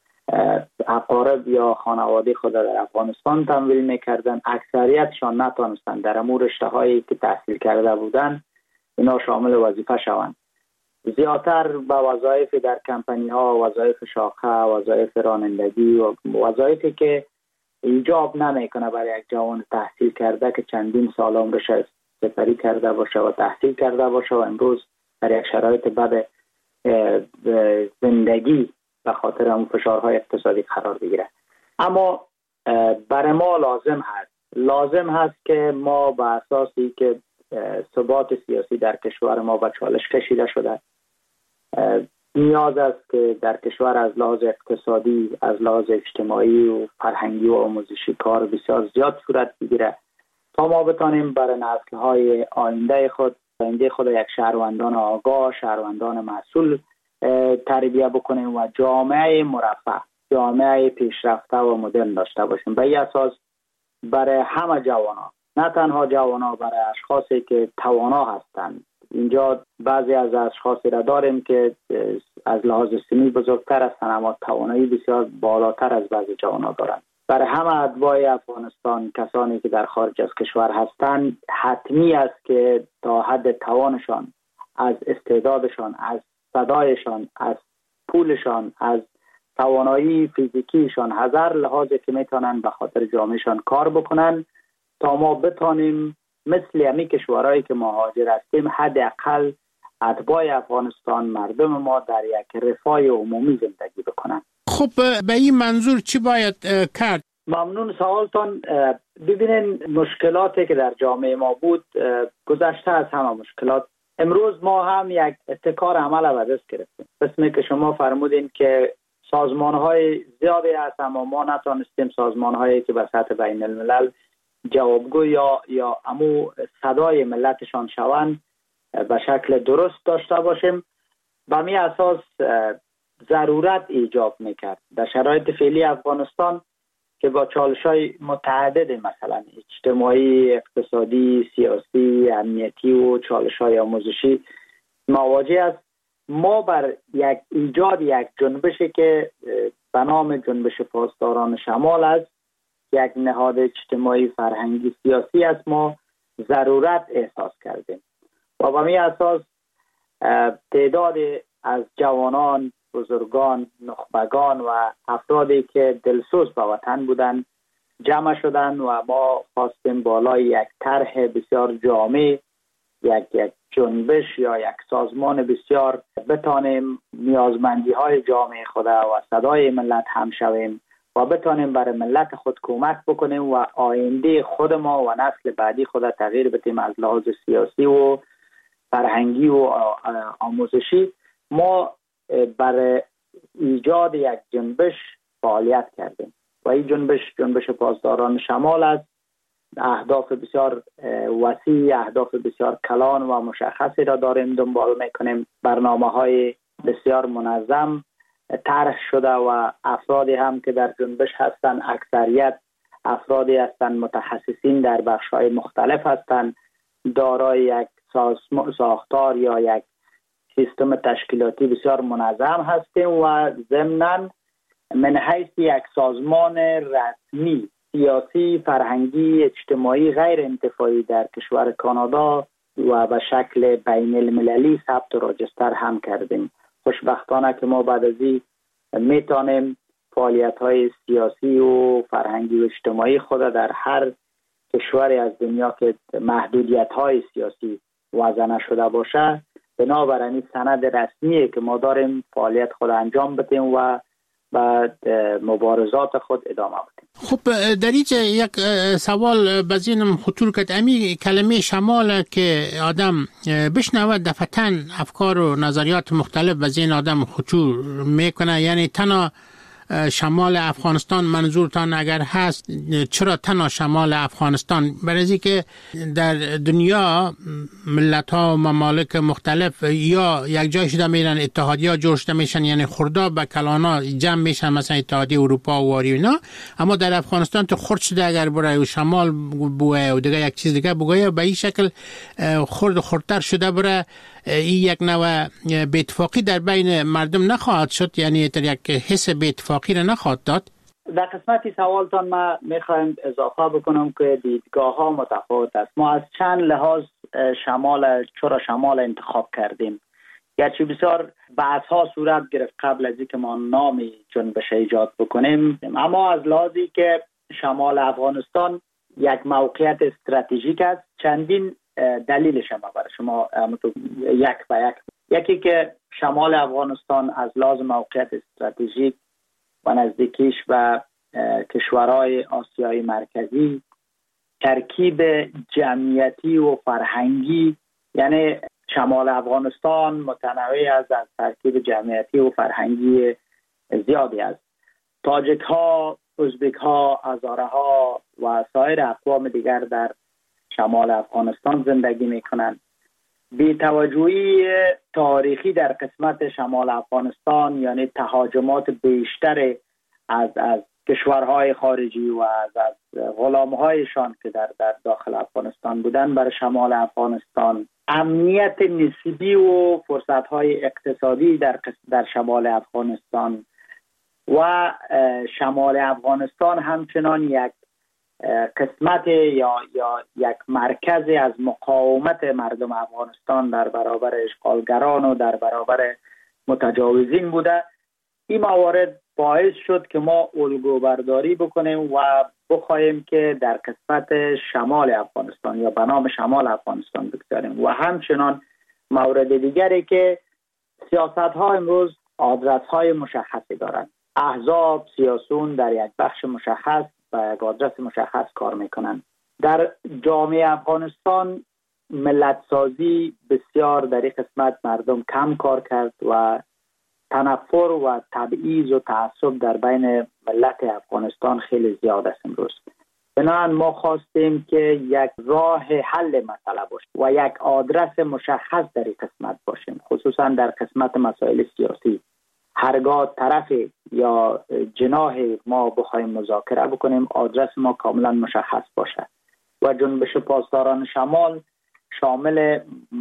S11: اقارب یا خانواده خود در افغانستان تمویل میکردن، اکثریتشان نتونستن در امور رشته هایی که تحصیل کرده بودن اینا شامل وظیفه شوند. زیادتر به وظایف در کمپانی ها، وظایف شاخه، وظایف رانندگی و وظایفی که ایجاب نمیکنه برای یک جوان تحصیل کرده که چندین سال عمرش سپری کرده باشه و تحصیل کرده باشه و امروز در یک شرایط بد زندگی به خاطر اون فشارهای اقتصادی قرار بگیره. اما برای ما لازم هست که ما به اساسی که ثبات سیاسی در کشور ما به چالش کشیده شده، نیاز است که در کشور از لحاظ اقتصادی، از لحاظ اجتماعی و فرهنگی و آموزشی کار بسیار زیاد صورت بگیره تا ما بتانیم برای نسل‌های آینده خود یک شهروندان آگاه، شهروندان مسئول تربیت بکنیم و جامعه مرفه، جامعه پیشرفته و مدرن داشته باشیم. به این اساس برای همه جوانا، نه تنها جوانا، برای اشخاصی که توانا هستند. اینجا بعضی از اشخاصی را داریم که از لحاظ سنی بزرگتر هستند اما توانایی بسیار بالاتر از بعضی جوانا دارند. برای همه اتباع افغانستان، کسانی که در خارج از کشور هستند، حتمی است که تا حد توانشان، از استعدادشان، از صدایشان، از پولشان، از توانایی فیزیکیشان، هزار لحاظی که میتونن به خاطر جامعهشان کار بکنن تا ما بتانیم مثل همی کشورهایی که مهاجر هستیم حداقل اتباع افغانستان، مردم ما در یک رفاه عمومی زندگی بکنن.
S10: خب به این منظور چی باید کرد؟
S11: ممنون سوالتان. ببینین مشکلاتی که در جامعه ما بود گذشته از همه مشکلات. امروز ما هم یک ابتکار عمل به دست گرفتیم. قسمی که شما فرمودین که سازمان‌های زیادی هست اما ما نتونستیم سازمان‌هایی که به سطح بین الملل جوابگو یا امو صدای ملتشان شوند به شکل درست داشته باشیم. به می اساس ضرورت ایجاب میکرد در شرایط فعلی افغانستان که با چالش‌های متعدد مثلا اجتماعی، اقتصادی، سیاسی، امنیتی و چالش‌های آموزشی مواجه است. ما بر ایجاد یک جنبشی که به نام جنبش پاسداران شمال است، یک نهاد اجتماعی، فرهنگی، سیاسی است، ما ضرورت احساس کردیم و به می اساس تعداد از جوانان، بزرگان، نخبگان و افرادی که دلسوز به وطن بودند جمع شدند و ما خواستیم بالای یک طرح بسیار جامع، یک جنبش یا یک سازمان بسیار بتانیم نیازمندی های جامعه خود و صدای ملت هم شویم و بتانیم برای ملت خود کمک بکنیم و آینده خود ما و نسل بعدی خود تغییر بدیم از لحاظ سیاسی و فرهنگی و آموزشی. ما برای ایجاد یک جنبش فعالیت کردیم و این جنبش پاسداران شمال است. اهداف بسیار وسیع، اهداف بسیار کلان و مشخصی را داریم دنبال میکنیم. برنامه‌های بسیار منظم طرح شده و افرادی هم که در جنبش هستند، اکثریت افرادی هستند متخصصین در بخش‌های مختلف هستند، دارای یک ساختار یا یک سیستم تشکیلاتی بسیار منظم هستیم و ضمناً من حیث یک سازمان رسمی سیاسی، فرهنگی، اجتماعی غیر انتفاعی در کشور کانادا و به شکل بین المللی ثبت و راجستر هم کردیم. خوشبختانه که ما بعد از این میتونیم فعالیت‌های سیاسی و فرهنگی و اجتماعی خود در هر کشوری از دنیا که محدودیت‌های سیاسی وضع نشده باشه بنابراین سند رسمیه که ما داریم فعالیت خود انجام بدیم و بعد مبارزات خود ادامه بدیم.
S10: خب در اینجا یک سوال بزینم خطور کرد. امی کلمه شمال که آدم بشنود دفتن افکار و نظریات مختلف بزین آدم خطور میکنه، یعنی تنها شمال افغانستان منظورتان اگر هست چرا تنها شمال افغانستان؟ برای که در دنیا ملت ها و ممالک مختلف یا یک جای شده میرن اتحادیه جوړ شده میشن، یعنی خرداب به کلانا جمع میشن مثلا اتحادیه اروپا و واری اینا، اما در افغانستان تو خرد شده اگر برای شمال بوه و دیگه یک چیز دیگه بگویه به این شکل خردتر شده برای این یک نوع بی‌اتفاقی در بین مردم نخواهد شد، یعنی در یک حس بی‌اتفاقی را نخواهد داد.
S11: در قسمتی سوالتان ما میخوایم اضافه بکنم که دیدگاه ها متفاوت است. ما از چند لحاظ چرا شمال انتخاب کردیم، گرچه بسیار بحث ها صورت گرفت قبل از اینکه ما نام جنبش ایجاد بکنیم، اما از لحاظی که شمال افغانستان یک موقعیت استراتژیک است چندین دلیلش هم برای شما یک به یک. یکی که شمال افغانستان از لحاظ موقعیت استراتژیک و نزدیکیش و کشورهای آسیای مرکزی ترکیب جمعیتی و فرهنگی، یعنی شمال افغانستان متنوع از ترکیب جمعیتی و فرهنگی زیادی است. تاجک ها، ازبک ها، هزاره ها و سایر اقوام دیگر در شمال افغانستان زندگی میکنند. بی‌توجهی تاریخی در قسمت شمال افغانستان، یعنی تهاجمات بیشتر از کشورهای خارجی و از غلامهایشان که در داخل افغانستان بودن بر شمال افغانستان، امنیت نسبی و فرصتهای اقتصادی در شمال افغانستان و شمال افغانستان همچنان یک قسمت یا یک مرکز از مقاومت مردم افغانستان در برابر اشغالگران و در برابر متجاوزین بوده. این موارد باعث شد که ما الگو برداری بکنیم و بخواهیم که در قسمت شمال افغانستان یا به نام شمال افغانستان بگذاریم. و همچنان مورد دیگری که سیاست ها امروز آدرس های مشخصی دارند. احزاب سیاسون در یک بخش مشخص و یک آدرس مشخص کار میکنند. در جامعه افغانستان ملت سازی بسیار در این قسمت مردم کم کار کرد و تنفر و تبعیض و تعصب در بین ملت افغانستان خیلی زیاد است امروز. بنابراین ما خواستیم که یک راه حل مسئله باشیم و یک آدرس مشخص در این قسمت باشیم، خصوصا در قسمت مسائل سیاسی. هرگاه طرف یا جناح ما بخوایم مذاکره بکنیم آدرس ما کاملا مشخص باشه و جنبش پاسداران شمال شامل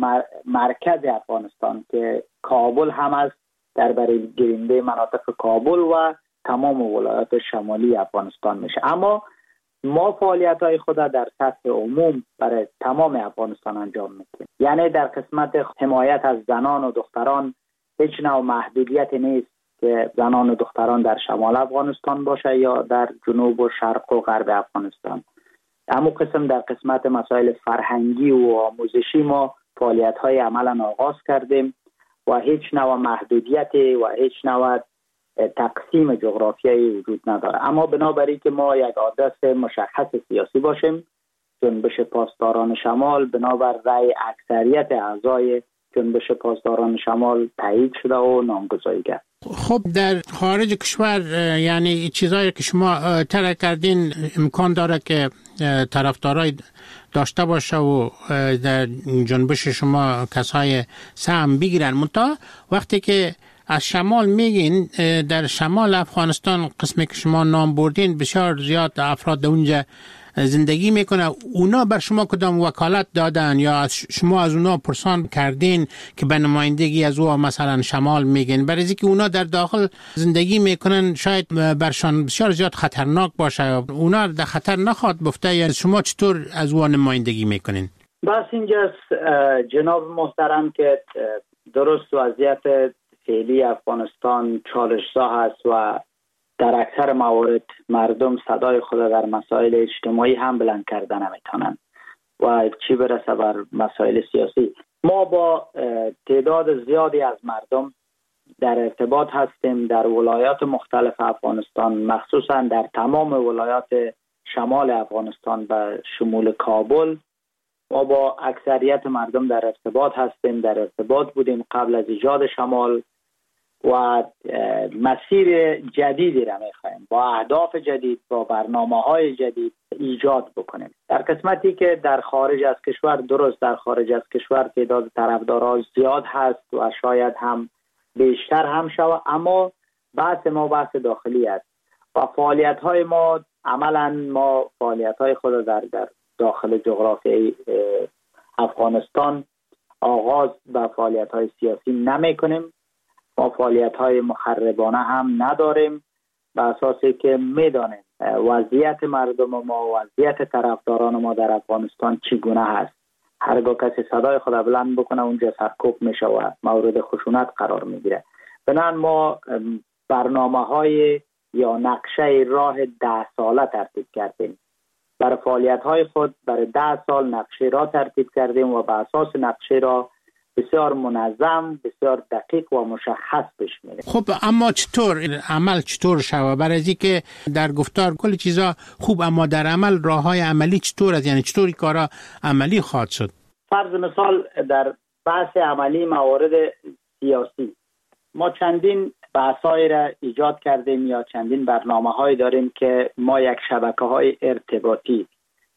S11: مرکز افغانستان که کابل هم است، در برای گیرنده مناطق کابل و تمام ولایات شمالی افغانستان میشه. اما ما فعالیت‌های خود در سطح عموم برای تمام افغانستان انجام میدیم، یعنی در قسمت حمایت از زنان و دختران هیچ نوع محدودیت نیست که زنان و دختران در شمال افغانستان باشه یا در جنوب و شرق و غرب افغانستان. اما در قسمت مسائل فرهنگی و آموزشی ما فعالیت‌های عملا آغاز کردیم و هیچ نوع محدودیت و هیچ نوع تقسیم جغرافیایی وجود نداره. اما بنابراین که ما یک آدرس مشخص سیاسی باشیم، جنبش پاسداران شمال بنابر رأی اکثریت اعضای جنبش پاسداران شمال تایید شده و نامگذاری کرد.
S10: خب در خارج کشور یعنی چیزایی که شما ترک کردین امکان داره که طرفدارای داشته باشه و در جنبش شما کسای سهم بگیرن. منتها وقتی که از شمال میگین، در شمال افغانستان قسمی که شما نام بردین بسیار زیاد افراد اونجا زندگی میکنه. اونا بر شما کدام وکالت دادن یا شما از اونا پرسان کردین که به نمایندگی از او مثلا شمال میگین؟ برای اینکه اونا در داخل زندگی میکنن شاید برشان بسیار زیاد خطرناک باشه، اونا در خطر نخواد بفته، یا شما چطور از او نمایندگی میکنین؟
S11: بس اینجاست جناب محترم که درست وضعیت فعلی افغانستان چالش‌زا هست و در اکثر موارد مردم صدای خود در مسائل اجتماعی هم بلند کردن نمیتونن و چی برسه بر مسائل سیاسی. ما با تعداد زیادی از مردم در ارتباط هستیم در ولایات مختلف افغانستان، مخصوصا در تمام ولایات شمال افغانستان به شمول کابل. ما با اکثریت مردم در ارتباط هستیم، در ارتباط بودیم قبل از ایجاد شمال و مسیر جدیدی را می‌خوایم با اهداف جدید، با برنامه‌های جدید ایجاد بکنیم. در قسمتی که در خارج از کشور، درست در خارج از کشور تعداد طرفداران زیاد هست و شاید هم بیشتر هم شود، اما بحث ما بحث داخلی است و فعالیت‌های ما عملاً ما فعالیت‌های خود در داخل جغرافیای افغانستان آغاز به فعالیت‌های سیاسی نمی‌کنیم. ما فعالیت‌های مخربانه هم نداریم، به اساسی که می‌دانیم وضعیت مردم ما، وضعیت طرفداران ما در افغانستان چگونه هست. هرگاه کسی صدای خود بلند بکنه اونجا سرکوب میشه و مورد خشونت قرار میگیره. بنابراین ما برنامه‌های یا نقشه راه 10 ساله ترتیب کردیم. برای فعالیت‌های خود برای 10 سال نقشه را ترتیب کردیم و بر اساس نقشه را بسیار منظم، بسیار دقیق و مشخص پیش میره.
S10: خب اما چطور عمل چطور شود؟ برای اینکه در گفتار کلی چیزا خوب، اما در عمل راههای عملی چطور است؟ یعنی چطوری کارا عملی خواهد شد؟
S11: فرض مثال در بحث عملی موارد سیاسی ما چندین بحث‌های را ایجاد کردیم یا چندین برنامه‌های داریم که ما یک شبکه‌های ارتباطی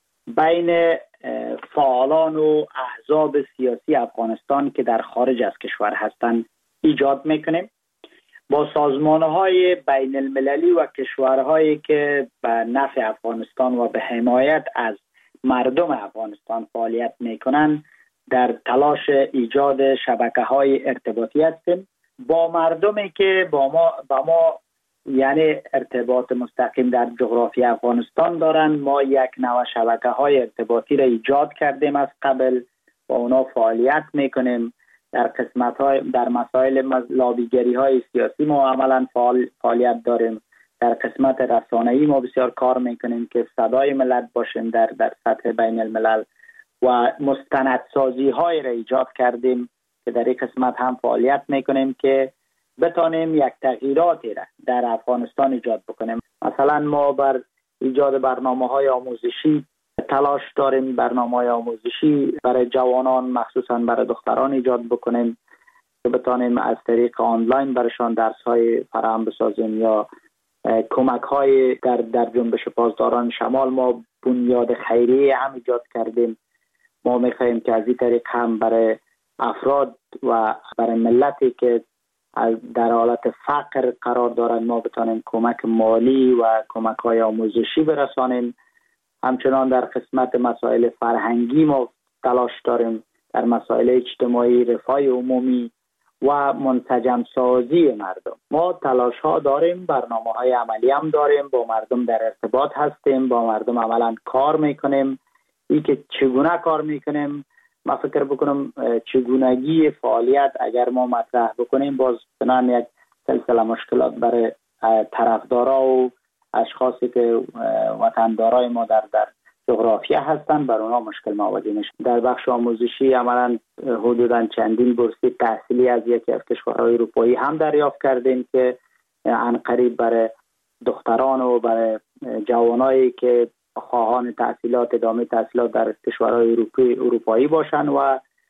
S11: بین فعالان و احزاب سیاسی افغانستان که در خارج از کشور هستند ایجاد میکنیم، با سازمان‌های بین المللی و کشورهایی که به نفع افغانستان و به حمایت از مردم افغانستان فعالیت میکنند در تلاش ایجاد شبکه‌های ارتباطی هستیم. با مردمی که با ما یعنی ارتباط مستقیم در جغرافی افغانستان دارند، ما یک نوع شبکه‌های ارتباطی را ایجاد کردیم از قبل، با اونا فعالیت میکنیم. در قسمت‌های در مسائل لابیگری‌های سیاسی ما عملاً فعالیت داریم. در قسمت رسانه‌ای ما بسیار کار میکنیم که صدای ملت باشیم در سطح بین الملل و مستندسازی‌های را ایجاد کردیم که در این قسمت هم فعالیت میکنیم که بتانیم یک تغییراتی را در افغانستان ایجاد بکنیم. مثلا ما بر ایجاد برنامه‌های آموزشی تلاش داریم، برنامه‌های آموزشی برای جوانان مخصوصا برای دختران ایجاد بکنیم که بتانیم از طریق آنلاین برشان درس‌های فراهم بسازیم یا کمک‌های در جنبش پاسداران شمال. ما بنیاد خیریه هم ایجاد کردیم. ما می‌خواهیم که از این طریق هم برای افراد و برای ملتی که در حالت فقر قرار دارند ما بتانیم کمک مالی و کمک‌های آموزشی برسانیم. همچنان در قسمت مسائل فرهنگی ما تلاش داریم، در مسائل اجتماعی، رفاه عمومی و منسجم سازی مردم ما تلاش ها داریم. برنامه‌های عملی هم داریم، با مردم در ارتباط هستیم، با مردم عملاً کار میکنیم. این که چگونه کار میکنیم، ما فکر بکنم چگونگی فعالیت اگر ما مطرح بکنیم باز بنان یک سلسله مشکلات برای طرفدارا و اشخاصی که وطندارای ما در جغرافیا هستند بر اونا مشکل مواجه میشه. در بخش آموزشی عملاً حدوداً چندین بورسیه تحصیلی از یکی از کشورهای اروپایی هم دریافت کردیم که عنقریب برای دختران و برای جوانایی که خواهان تحصیلات ادامه تحصیلات در کشورهای اروپایی باشند و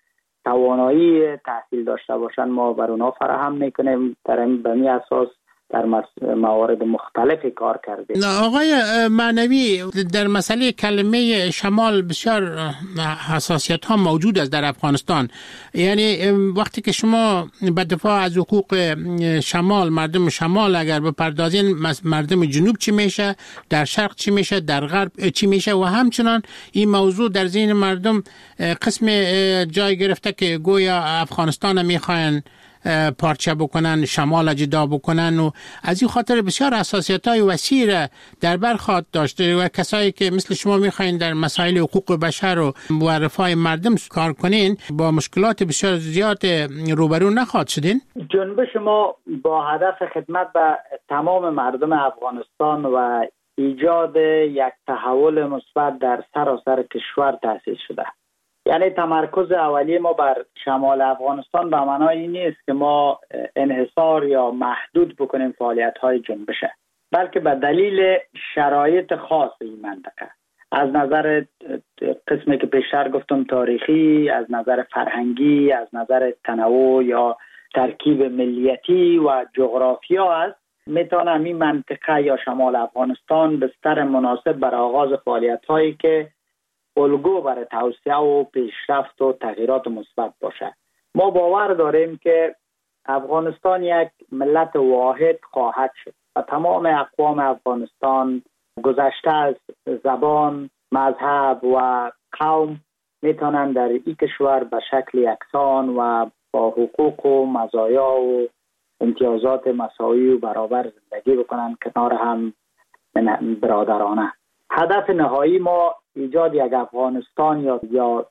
S11: توانایی تحصیل داشته باشند ما بر اونا فراهم میکنیم. به این اساس در موارد مختلفی کار کردیم.
S10: آقای معنوی، در مسئله کلمه شمال بسیار حساسیت ها موجود است در افغانستان. یعنی وقتی که شما به دفاع از حقوق شمال، مردم شمال اگر بپردازین، مردم جنوب چی میشه، در شرق چی میشه، در غرب چی میشه، و همچنان این موضوع در ذهن مردم قسم جای گرفته که گویا افغانستان میخواین پارچه بکنن، شمال جدا بکنن، و از این خاطر بسیار حساسیت‌های وسیع در بر خواهد داشته و کسایی که مثل شما میخواین در مسائل حقوق بشر و رفاه مردم کار کنین با مشکلات بسیار زیاد روبرو نخواهد شدین.
S11: جنبش ما با هدف خدمت به تمام مردم افغانستان و ایجاد یک تحول مثبت در سراسر کشور تأسیس شده. یعنی تمرکز اولیه ما بر شمال افغانستان به معنای این نیست که ما انحصار یا محدود بکنیم فعالیت‌های جنبشه، بلکه به دلیل شرایط خاص این منطقه، از نظر قسمی که پیشتر گفتم تاریخی، از نظر فرهنگی، از نظر تنوع یا ترکیب ملیتی و جغرافیا است، میتونه این منطقه یا شمال افغانستان بستر مناسب برای آغاز فعالیت‌هایی که الگو برای توسعه و پیشرفت و تغییرات مثبت باشه. ما باور داریم که افغانستان یک ملت واحد خواهد شد و تمام اقوام افغانستان گذشته از زبان، مذهب و قوم میتونن در این کشور به شکل یکسان و با حقوق و مزایا و امتیازات مساوی و برابر زندگی بکنن کنار هم برادرانه. هدف نهایی ما ایجاد یک افغانستان یا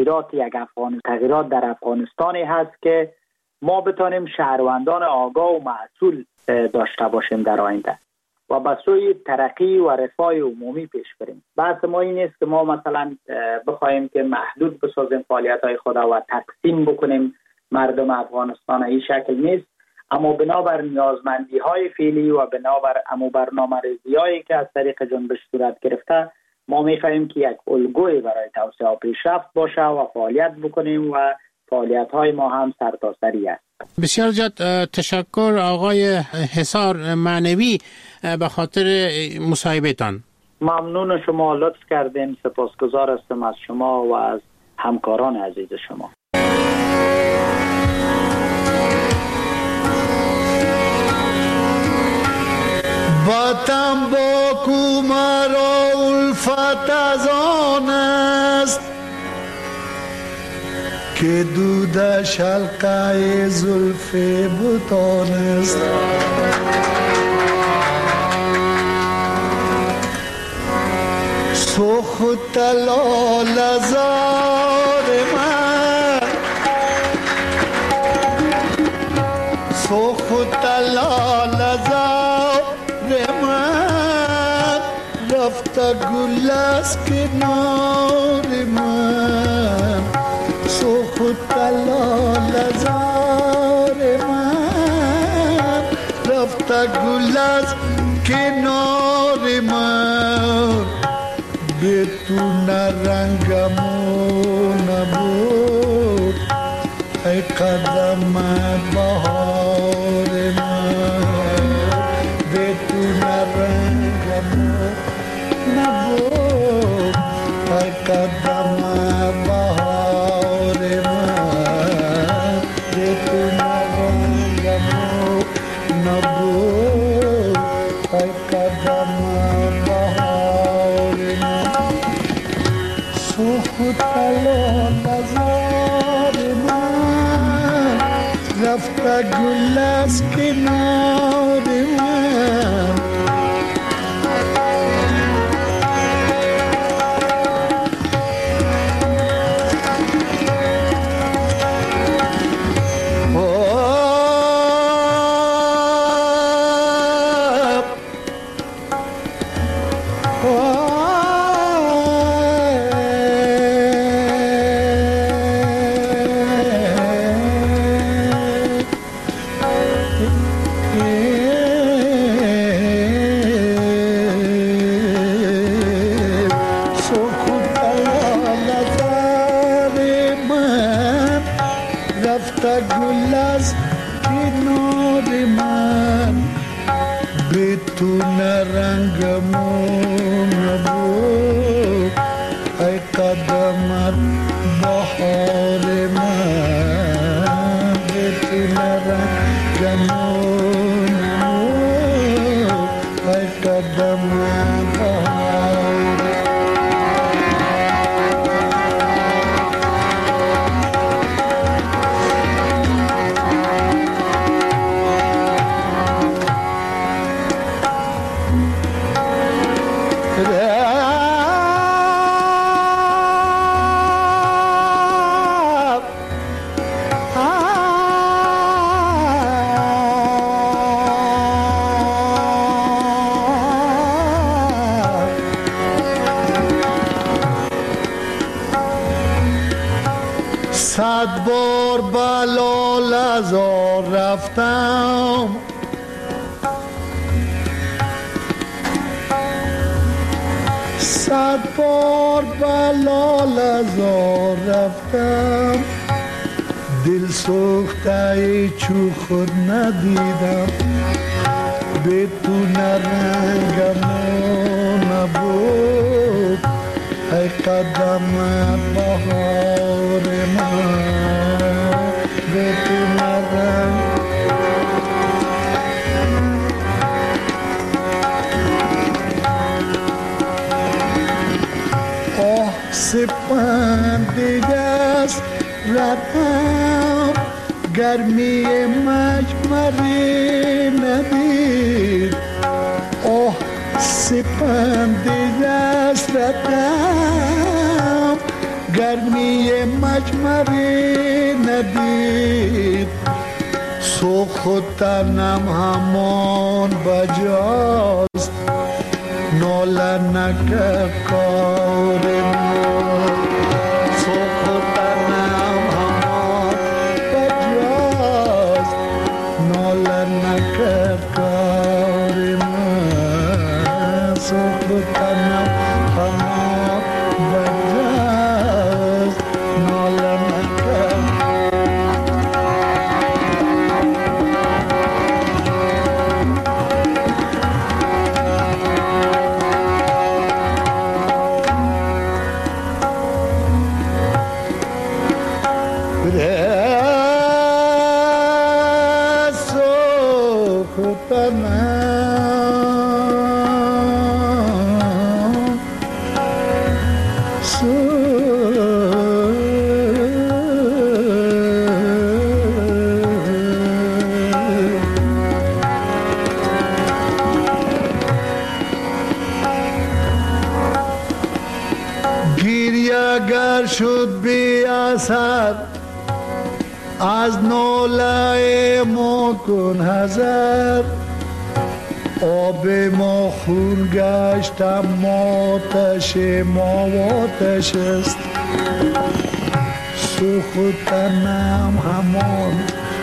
S11: تغییرات در افغانستانی هست که ما بتانیم شهروندان آگاه و مسئول داشته باشیم در آینده و به سوی ترقی و رفاه عمومی پیش بریم. بحث ما این نیست که ما مثلا بخوایم که محدود بسازیم فعالیت‌های خود و تقسیم بکنیم مردم افغانستان. این شکل نیست، اما بنابر نیازمندی‌های فعلی و بنابر برنامه‌ریزی‌هایی که از طریق جنبش صورت گرفته، ما می‌خواهیم که یک الگوی برای توسعه و پیشرفت باشه و فعالیت بکنیم و فعالیت‌های ما هم سرتاسری است.
S10: بسیار زیاد تشکر آقای حصار معنوی به خاطر مصاحبه‌تان.
S11: ممنون شما، لطف کردین. سپاسگزار هستم از شما و از همکاران عزیز شما.
S12: وطن با کومارا الفت از آن است که دودش حلقه زلف بتان است. سخت لال زار من، سخت لال زار من، رفته گل از کنار من. سخت لال زار من، رفته گل از کنار من. به تو نرنگمو نبود ای قدم بهار من. به تو نرنگمو نبود ای قدم بهار من. به تو نرنگمو نبود ای قدم بهار من. سخت لال زار من، رفته گل از کنار من. گل از کنار من به تو نرنگمون نبود ای قدمت بهار من به تو نرنگمون نبود ای قدمت بهار صد بار بلال ازار رفتم صد بار بلال ازار رفتم دل سوخته چو خود ندیدم به تو نرنگمون نبود ای قدم بهار من به تو نرنگ آه سپند دست رفتم گرمی مجمره ندید آه سپند دست رفتم گرمی مجمره ندید سوخت تنم همان بجاست ناله نکرد کار من سوخت تنم همان بجاست ناله نکرد کار من سوخت تنم همان بجاست ناله نکرد گریه‌گر شد بی اثر از ناله ما کن حذر آب ما خون گشت اما آتش ما آتش است سوخت تنم همان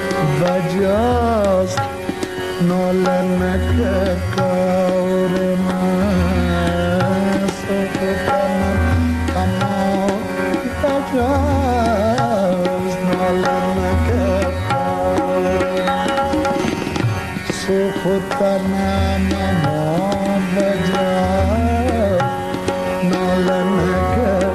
S12: بجاست ناله نکرد کار من سوخت تنم همان بجاست ناله نکرد کار سوخت تنم همان بجاست ناله نکرد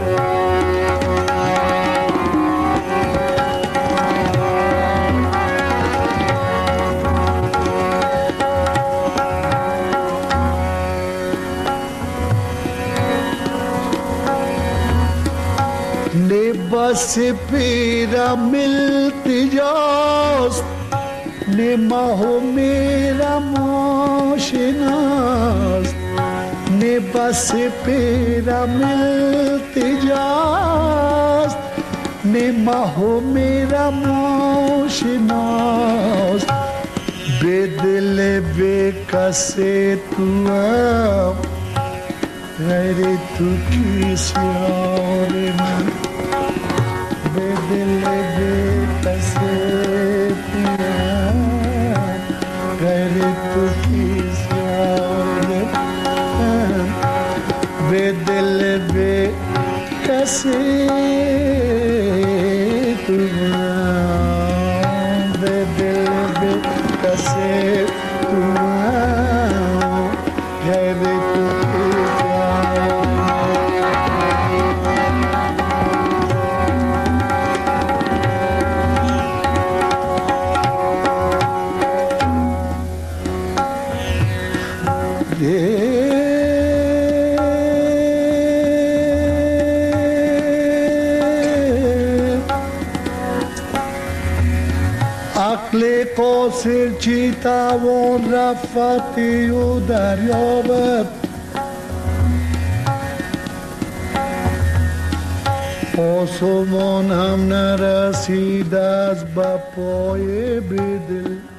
S12: बस पीरा मिलती जास्त निमा हो मेरा मोशनास्त ने बस पीरा मिलती जास्त निमा हो मेरा मोशनास्त बेदिल बेकसे तू गैर तू किसी और में दिल बेकसे गैर तू किसी और बेदिल बेकसे तू عقل قاصر چی توان رفتی و دریابد آسمان هم نرسید از به پای بدل